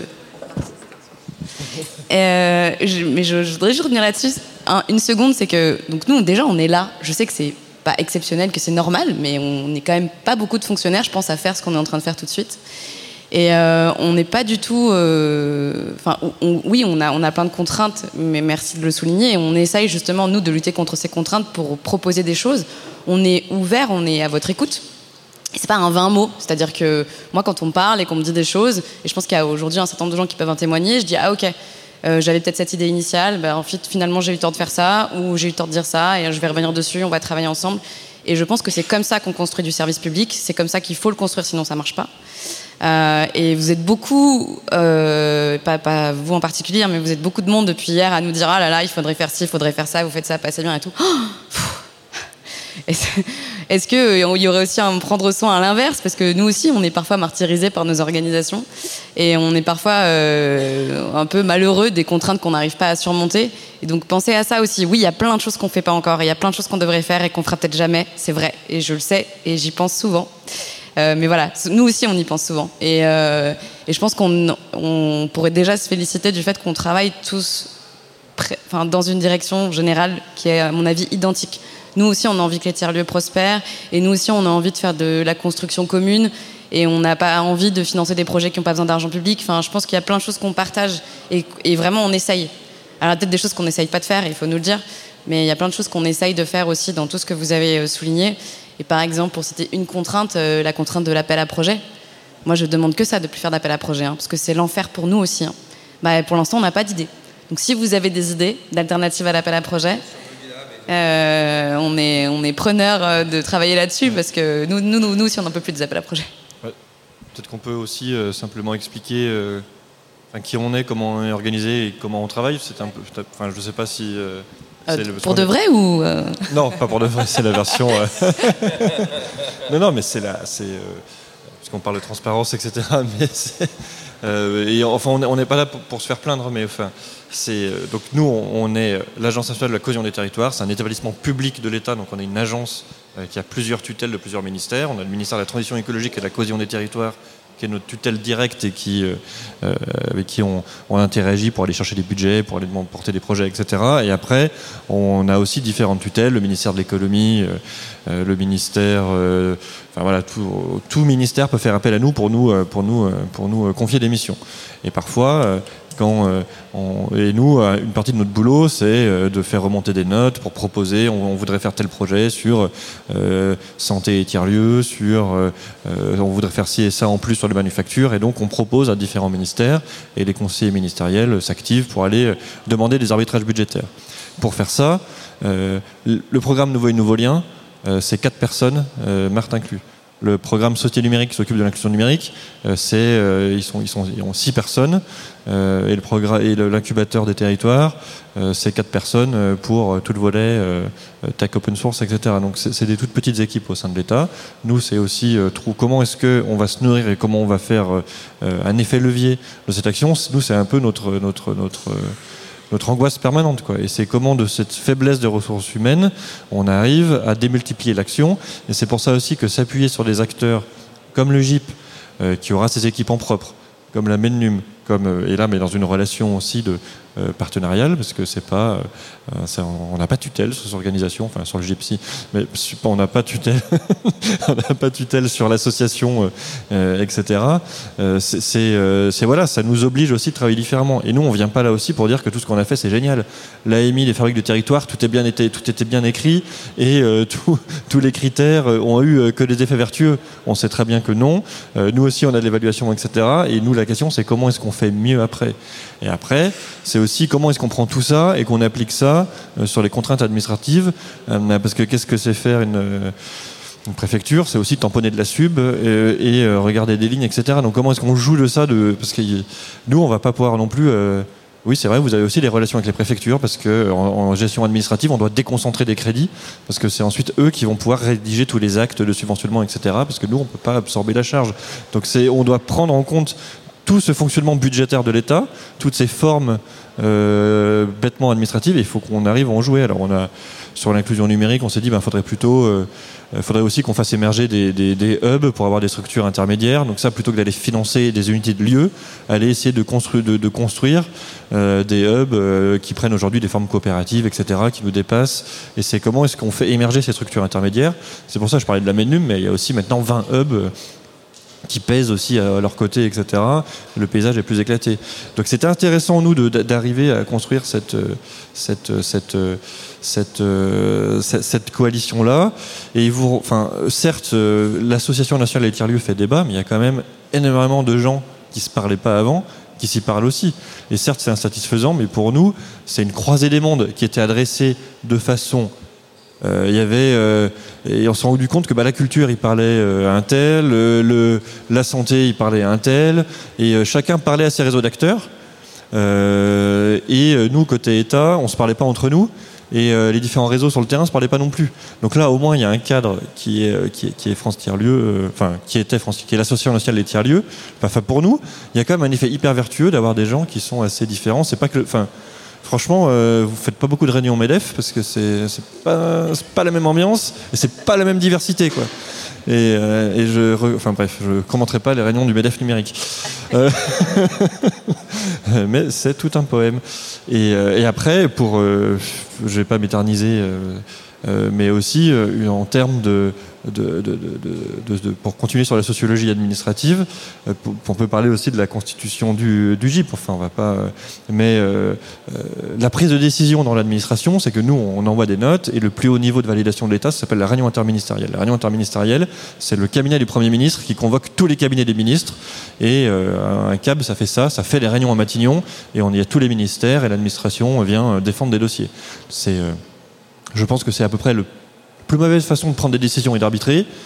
Euh, je, mais je, je voudrais juste revenir là-dessus. Un, une seconde, c'est que... Donc nous, déjà, on est là. Je sais que c'est pas exceptionnel, que c'est normal, mais on n'est quand même pas beaucoup de fonctionnaires, je pense, à faire ce qu'on est en train de faire tout de suite. Et euh, on n'est pas du tout... Enfin, euh, on, oui, on a, on a plein de contraintes, mais merci de le souligner. Et on essaye justement, nous, de lutter contre ces contraintes pour proposer des choses. On est ouvert, on est à votre écoute. Et c'est pas un vain mot. C'est-à-dire que moi, quand on me parle et qu'on me dit des choses, et je pense qu'il y a aujourd'hui un certain nombre de gens qui peuvent en témoigner, je dis « Ah, ok, euh, j'avais peut-être cette idée initiale, ben, en fait, finalement, j'ai eu le temps de faire ça, ou j'ai eu le temps de dire ça, et je vais revenir dessus, on va travailler ensemble. » Et je pense que c'est comme ça qu'on construit du service public. C'est comme ça qu'il faut le construire, sinon ça marche pas. Euh, et vous êtes beaucoup, euh, pas, pas vous en particulier, mais vous êtes beaucoup de monde depuis hier à nous dire ah là là, il faudrait faire ci, il faudrait faire ça, vous faites ça, pas assez bien et tout. Oh, est-ce, est-ce qu'il y aurait aussi à me prendre soin à l'inverse, parce que nous aussi, on est parfois martyrisés par nos organisations et on est parfois euh, un peu malheureux des contraintes qu'on n'arrive pas à surmonter. Et donc pensez à ça aussi. Oui, il y a plein de choses qu'on fait pas encore, il y a plein de choses qu'on devrait faire et qu'on fera peut-être jamais. C'est vrai, et je le sais, et j'y pense souvent. Euh, mais voilà, nous aussi on y pense souvent, et, euh, et je pense qu'on on pourrait déjà se féliciter du fait qu'on travaille tous pré- enfin, dans une direction générale qui est à mon avis identique. Nous aussi on a envie que les tiers-lieux prospèrent, et nous aussi on a envie de faire de la construction commune, et on n'a pas envie de financer des projets qui n'ont pas besoin d'argent public. Enfin, je pense qu'il y a plein de choses qu'on partage, et, et vraiment on essaye. Alors il y a peut-être des choses qu'on n'essaye pas de faire, il faut nous le dire, mais il y a plein de choses qu'on essaye de faire aussi dans tout ce que vous avez souligné. Et par exemple, pour citer une contrainte, euh, la contrainte de l'appel à projet. Moi, je demande que ça, de ne plus faire d'appel à projet, hein, parce que c'est l'enfer pour nous aussi. Hein. Bah, pour l'instant, on n'a pas d'idée. Donc, si vous avez des idées d'alternatives à l'appel à projet, euh, on est, on est preneur de travailler là-dessus, parce que nous, nous, nous aussi, on n'en peut plus des appels à projet. Ouais. Peut-être qu'on peut aussi euh, simplement expliquer euh, qui on est, comment on est organisé et comment on travaille. C'est un peu, enfin, je ne sais pas si... Euh, Euh, C'est le- pour de vrai ou euh... Non, pas pour de vrai, c'est la version. euh, non, non, mais c'est la. C'est, euh, puisqu'on parle de transparence, et cetera. Mais c'est, euh, et enfin, on n'est pas là pour, pour se faire plaindre, mais enfin, c'est. euh, donc nous, on, on est l'Agence nationale de la cohésion des territoires. C'est un établissement public de l'État, donc on est une agence euh, qui a plusieurs tutelles de plusieurs ministères. On a le ministère de la transition écologique et de la cohésion des territoires, qui est notre tutelle directe et qui, euh, euh, avec qui on, on interagit pour aller chercher des budgets, pour aller demander- porter des projets, et cetera. Et après, on a aussi différentes tutelles, le ministère de l'économie, euh, euh, le ministère, euh, enfin voilà, tout, tout ministère peut faire appel à nous pour nous, euh, pour nous, euh, pour nous euh, confier des missions. Et parfois, euh, quand euh, on, et nous, euh, une partie de notre boulot, c'est euh, de faire remonter des notes pour proposer. On, on voudrait faire tel projet sur euh, santé et tiers-lieux, sur euh, euh, on voudrait faire ci et ça en plus sur les manufactures, et donc on propose à différents ministères et les conseillers ministériels s'activent pour aller euh, demander des arbitrages budgétaires. Pour faire ça, euh, le le programme Nouveau et Nouveau Lien, euh, c'est quatre personnes, euh, Marthe inclus. Le programme Société numérique qui s'occupe de l'inclusion numérique, euh, c'est euh, ils sont ils sont ils ont six personnes euh, et le programme et le- l'incubateur des territoires, euh, c'est quatre personnes euh, pour euh, tout le volet euh, euh, tech open source, et cetera. Donc c'est c'est des toutes petites équipes au sein de l'État. Nous, c'est aussi euh, trou- comment est-ce que on va se nourrir et comment on va faire euh, euh, un effet levier de cette action. Nous, c'est un peu notre notre notre euh, notre angoisse permanente, quoi. Et c'est comment, de cette faiblesse de ressources humaines, on arrive à démultiplier l'action. Et c'est pour ça aussi que s'appuyer sur des acteurs comme le G I P, euh, qui aura ses équipes en propre, comme la MENNUM, comme, euh, et là, mais dans une relation aussi de euh, partenariale, parce que c'est pas, euh, c'est- on n'a pas tutelle sur cette organisation, enfin sur le G I P S I, mais c'est pas- on n'a pas tutelle, on n'a pas tutelle sur l'association, euh, euh, et cetera. Euh, c'est, c'est, euh, c'est- voilà, ça nous oblige aussi de travailler différemment. Et nous, on vient pas là aussi pour dire que tout ce qu'on a fait, c'est génial. L'A M I, les fabriques de territoire, tout est bien été, tout était bien écrit, et euh, tout- tous les critères euh, ont eu euh, que des effets vertueux. On sait très bien que non. Euh, nous aussi, on a de l'évaluation, et cetera. Et nous, la question, c'est comment est-ce qu'on fait mieux après. Et après, c'est aussi comment est-ce qu'on prend tout ça et qu'on applique ça euh, sur les contraintes administratives. Euh, parce que qu'est-ce que c'est faire une, euh, une préfecture? C'est aussi tamponner de la sub euh, et euh, regarder des lignes, et cetera. Donc comment est-ce qu'on joue de ça de... Parce que y- nous, on va pas pouvoir non plus... euh, Oui, c'est vrai, vous avez aussi des relations avec les préfectures, parce que en, en gestion administrative, on doit déconcentrer des crédits, parce que c'est ensuite eux qui vont pouvoir rédiger tous les actes de subventionnement, et cetera. Parce que nous, on peut pas absorber la charge. Donc c'est, on doit prendre en compte tout ce fonctionnement budgétaire de l'État, toutes ces formes euh, bêtement administratives, et il faut qu'on arrive à en jouer. Alors on a sur l'inclusion numérique, on s'est dit, ben, faudrait plutôt, euh, faudrait aussi qu'on fasse émerger des, des, des hubs pour avoir des structures intermédiaires. Donc ça, plutôt que d'aller financer des unités de lieu, aller essayer de construire, de, de construire euh, des hubs euh, qui prennent aujourd'hui des formes coopératives, et cetera, qui nous dépassent. Et c'est comment est-ce qu'on fait émerger ces structures intermédiaires. C'est pour ça que je parlais de la MENNUM, mais il y a aussi maintenant vingt hubs euh, qui pèsent aussi à leur côté, et cetera. Le paysage est plus éclaté. Donc c'était intéressant, nous, de- d'arriver à construire cette, euh, cette, cette, euh, cette, euh, cette, cette coalition-là. Et vous, enfin, certes, euh, l'Association nationale des tiers-lieux fait débat, mais il y a quand même énormément de gens qui ne se parlaient pas avant, qui s'y parlent aussi. Et certes, c'est insatisfaisant, mais pour nous, c'est une croisée des mondes qui était adressée de façon... Euh, il y avait euh, et on s'est rendu compte que bah, la culture il parlait euh, à un tel, euh, le, la santé il parlait à un tel, et euh, chacun parlait à ses réseaux d'acteurs. Euh, et euh, nous côté État, on se parlait pas entre nous, et euh, les différents réseaux sur le terrain se parlaient pas non plus. Donc là, au moins, il y a un cadre qui est euh, qui est, qui est France Tiers-Lieux, euh, enfin qui était France, qui est l'association nationale des tiers-lieux. Enfin pour nous, il y a quand même un effet hyper vertueux d'avoir des gens qui sont assez différents. C'est pas que, enfin. Franchement, euh, vous faites pas beaucoup de réunions MEDEF parce que c'est c'est pas c'est pas la même ambiance et c'est pas la même diversité, quoi. Et, euh, et je, re- enfin bref, je commenterai pas les réunions du MEDEF numérique. Euh, mais c'est tout un poème. Et, euh, et après, pour, euh, je vais pas m'éterniser, euh, euh, mais aussi euh, en termes de De, de, de, de, de, pour continuer sur la sociologie administrative, euh, pour, on peut parler aussi de la constitution du, du G I P. Enfin, on va pas. Euh, mais euh, euh, la prise de décision dans l'administration, c'est que nous, on envoie des notes, et le plus haut niveau de validation de l'État, ça s'appelle la réunion interministérielle. La réunion interministérielle, c'est le cabinet du Premier ministre qui convoque tous les cabinets des ministres. Et euh, un C A B, ça fait ça, ça fait les réunions à Matignon, et on y a tous les ministères, et l'administration vient défendre des dossiers. C'est, euh, je pense que c'est à peu près le plus mauvaise façon de prendre des décisions et d'arbitrer.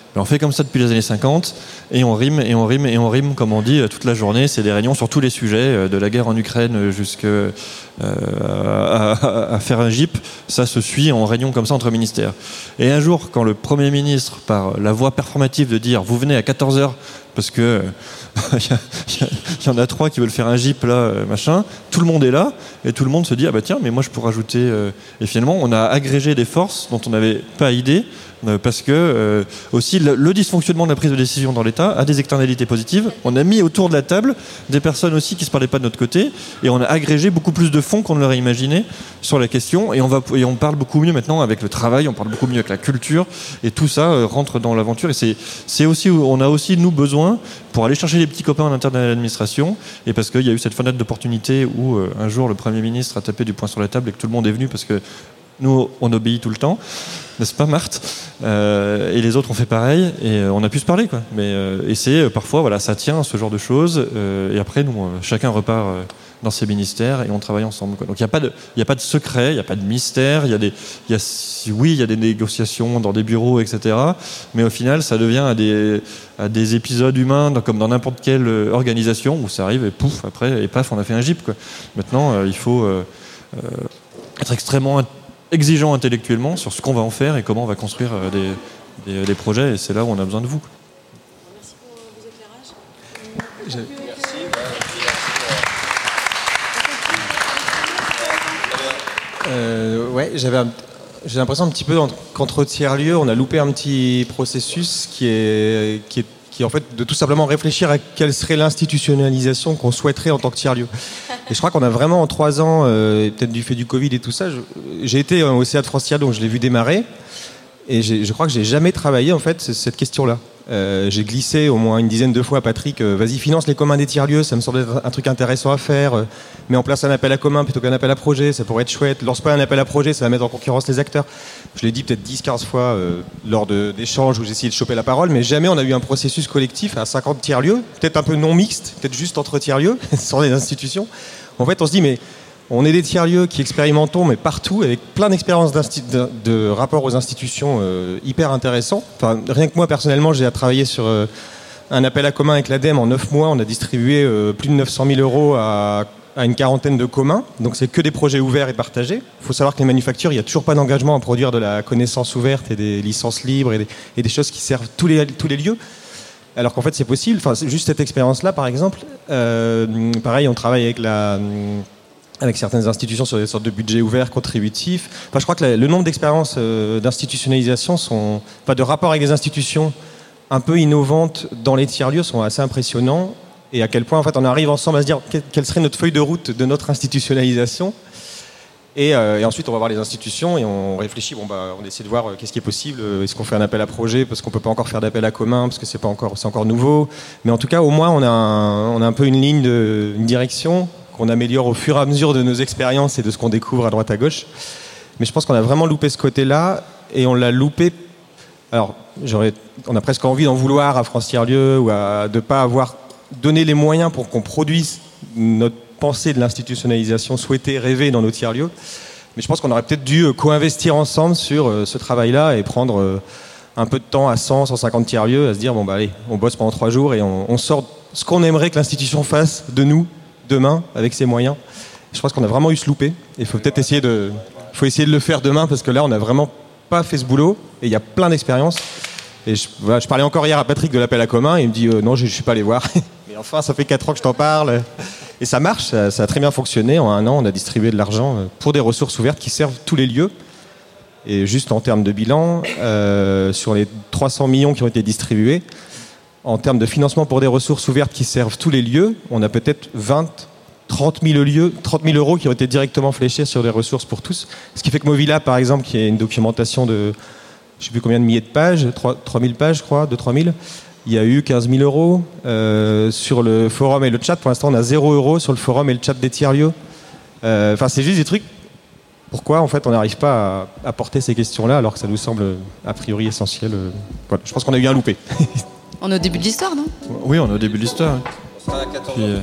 Ben, on fait comme ça depuis les années cinquante, et on rime, et on rime, et on rime, comme on dit, toute la journée. C'est des réunions sur tous les sujets, de la guerre en Ukraine jusqu'à euh, à, à, à faire un G I P. Ça se suit en réunion comme ça entre ministères. Et un jour, quand le Premier ministre, par la voie performative de dire « vous venez à quatorze heures », parce que il y, y en a trois qui veulent faire un G I P là, machin, tout le monde est là, et tout le monde se dit « ah bah tiens, mais moi je peux rajouter… Euh... » Et finalement, on a agrégé des forces dont on n'avait pas idée, parce que euh, aussi le, le dysfonctionnement de la prise de décision dans l'État a des externalités positives. On a mis autour de la table des personnes aussi qui ne se parlaient pas de notre côté, et on a agrégé beaucoup plus de fonds qu'on ne l'aurait imaginé sur la question, et on, va, et on parle beaucoup mieux maintenant avec le travail, on parle beaucoup mieux avec la culture, et tout ça euh, rentre dans l'aventure. Et c'est, c'est aussi, on a aussi nous besoin pour aller chercher les petits copains en interne de l'administration, et parce qu'il y a eu cette fenêtre d'opportunité où euh, un jour le Premier ministre a tapé du poing sur la table et que tout le monde est venu parce que nous, on obéit tout le temps, n'est-ce pas, Marthe euh, Et les autres ont fait pareil, et euh, on a pu se parler, quoi. Mais, euh, et c'est euh, parfois, voilà, ça tient, ce genre de choses, euh, et après, nous, euh, chacun repart euh, dans ses ministères, et on travaille ensemble, quoi. Donc il n'y a pas de, il n'y a pas de secret, il n'y a pas de mystère, il y a des, il y a, oui, il y a des négociations dans des bureaux, et cetera. Mais au final, ça devient à des, à des épisodes humains, comme dans n'importe quelle organisation, où ça arrive, et pouf, après, et paf, on a fait un G I P, quoi. Maintenant, euh, il faut euh, euh, être extrêmement exigeant intellectuellement sur ce qu'on va en faire et comment on va construire des, des, des projets, et c'est là où on a besoin de vous. Merci pour vos éclairages. Euh, ouais, j'avais un, j'ai l'impression un petit peu qu'entre tiers-lieux, on a loupé un petit processus qui est, qui est qui est en fait de tout simplement réfléchir à quelle serait l'institutionnalisation qu'on souhaiterait en tant que tiers-lieu. Et je crois qu'on a vraiment en trois ans, euh, peut-être du fait du Covid et tout ça, je, j'ai été au C A de France Tiers, donc je l'ai vu démarrer, et j'ai, je crois que j'ai jamais travaillé en fait cette question-là. Euh, j'ai glissé au moins une dizaine de fois à Patrick, euh, vas-y finance les communs des tiers-lieux, ça me semble être un truc intéressant à faire, euh, mets en place un appel à commun plutôt qu'un appel à projet, ça pourrait être chouette, lance pas un appel à projet, ça va mettre en concurrence les acteurs. Je l'ai dit peut-être dix quinze fois euh, lors de, d'échanges où j'ai essayé de choper la parole, mais jamais on a eu un processus collectif à cinquante tiers-lieux, peut-être un peu non mixte, peut-être juste entre tiers-lieux, sans les institutions. En fait on se dit mais on est des tiers-lieux qui expérimentons, mais partout, avec plein d'expériences de, de rapport aux institutions euh, hyper intéressants. Enfin, rien que moi, personnellement, j'ai travaillé sur euh, un appel à commun avec l'ADEME en neuf mois. On a distribué euh, plus de neuf cent mille euros à, à une quarantaine de communs. Donc, c'est que des projets ouverts et partagés. Il faut savoir que les manufactures, il n'y a toujours pas d'engagement à produire de la connaissance ouverte et des licences libres et des, et des choses qui servent tous les, tous les lieux. Alors qu'en fait, c'est possible. Enfin, c'est juste cette expérience-là, par exemple. Euh, pareil, on travaille avec la... avec certaines institutions sur des sortes de budgets ouverts, contributifs. Enfin, je crois que la, le nombre d'expériences euh, d'institutionnalisation, sont, enfin, de rapports avec des institutions un peu innovantes dans les tiers-lieux sont assez impressionnants. Et à quel point, en fait, on arrive ensemble à se dire quelle serait notre feuille de route de notre institutionnalisation. Et, euh, et ensuite, on va voir les institutions et on réfléchit. Bon, bah, on essaie de voir euh, qu'est-ce qui est possible. Est-ce qu'on fait un appel à projet parce qu'on peut pas encore faire d'appel à commun parce que c'est pas encore, c'est encore nouveau. Mais en tout cas, au moins, on a, un, on a un peu une ligne de, une direction qu'on améliore au fur et à mesure de nos expériences et de ce qu'on découvre à droite à gauche. Mais je pense qu'on a vraiment loupé ce côté-là, et on l'a loupé. Alors, j'aurais, on a presque envie d'en vouloir à France Tiers-Lieux ou à, de ne pas avoir donné les moyens pour qu'on produise notre pensée de l'institutionnalisation souhaitée, rêvée dans nos tiers-lieux. Mais je pense qu'on aurait peut-être dû co-investir ensemble sur ce travail-là et prendre un peu de temps à cent, cent cinquante tiers-lieux à se dire, bon, bah allez, on bosse pendant trois jours et on, on sort ce qu'on aimerait que l'institution fasse de nous demain avec ses moyens. Je pense qu'on a vraiment eu ce loupé. Il faut peut-être essayer de, faut essayer de le faire demain parce que là, on n'a vraiment pas fait ce boulot et il y a plein d'expériences. Et je, voilà, je parlais encore hier à Patrick de l'appel à commun et il me dit euh, non, je ne suis pas allé voir. Mais enfin, ça fait quatre ans que je t'en parle. Et ça marche, ça, ça a très bien fonctionné. En un an, on a distribué de l'argent pour des ressources ouvertes qui servent tous les lieux. Et juste en termes de bilan, euh, sur les trois cents millions qui ont été distribués, en termes de financement pour des ressources ouvertes qui servent tous les lieux, on a peut-être vingt, trente mille lieux, trente mille euros qui ont été directement fléchés sur des ressources pour tous. Ce qui fait que Movila, par exemple, qui est une documentation de, je ne sais plus combien de milliers de pages, trois mille pages, je crois, deux à trois mille, il y a eu quinze mille euros. Euh, sur le forum et le chat, pour l'instant, on a zéro euro sur le forum et le chat des tiers-lieux. Euh, enfin, c'est juste des trucs. Pourquoi, en fait, on n'arrive pas à, à porter ces questions-là alors que ça nous semble a priori essentiel. Voilà. Je pense qu'on a eu un loupé. On est au début de l'histoire, non? Oui, on est au début de l'histoire. Puis, euh,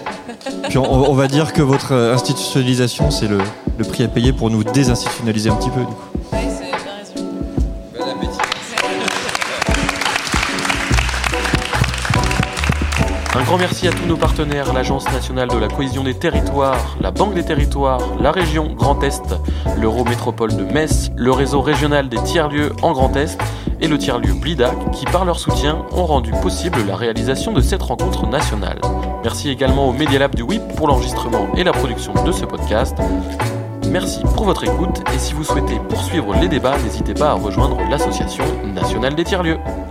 puis on, on va dire que votre institutionnalisation, c'est le, le prix à payer pour nous désinstitutionnaliser un petit peu, du coup. Oui, c'est bien raison. Bon appétit. Un grand merci à tous nos partenaires, l'Agence nationale de la cohésion des territoires, la Banque des territoires, la région Grand Est, l'Eurométropole de Metz, le réseau régional des tiers-lieux en Grand Est et le tiers-lieu Blidac qui, par leur soutien, ont rendu possible la réalisation de cette rencontre nationale. Merci également au Media Lab du W I P pour l'enregistrement et la production de ce podcast. Merci pour votre écoute et si vous souhaitez poursuivre les débats, n'hésitez pas à rejoindre l'Association nationale des tiers-lieux.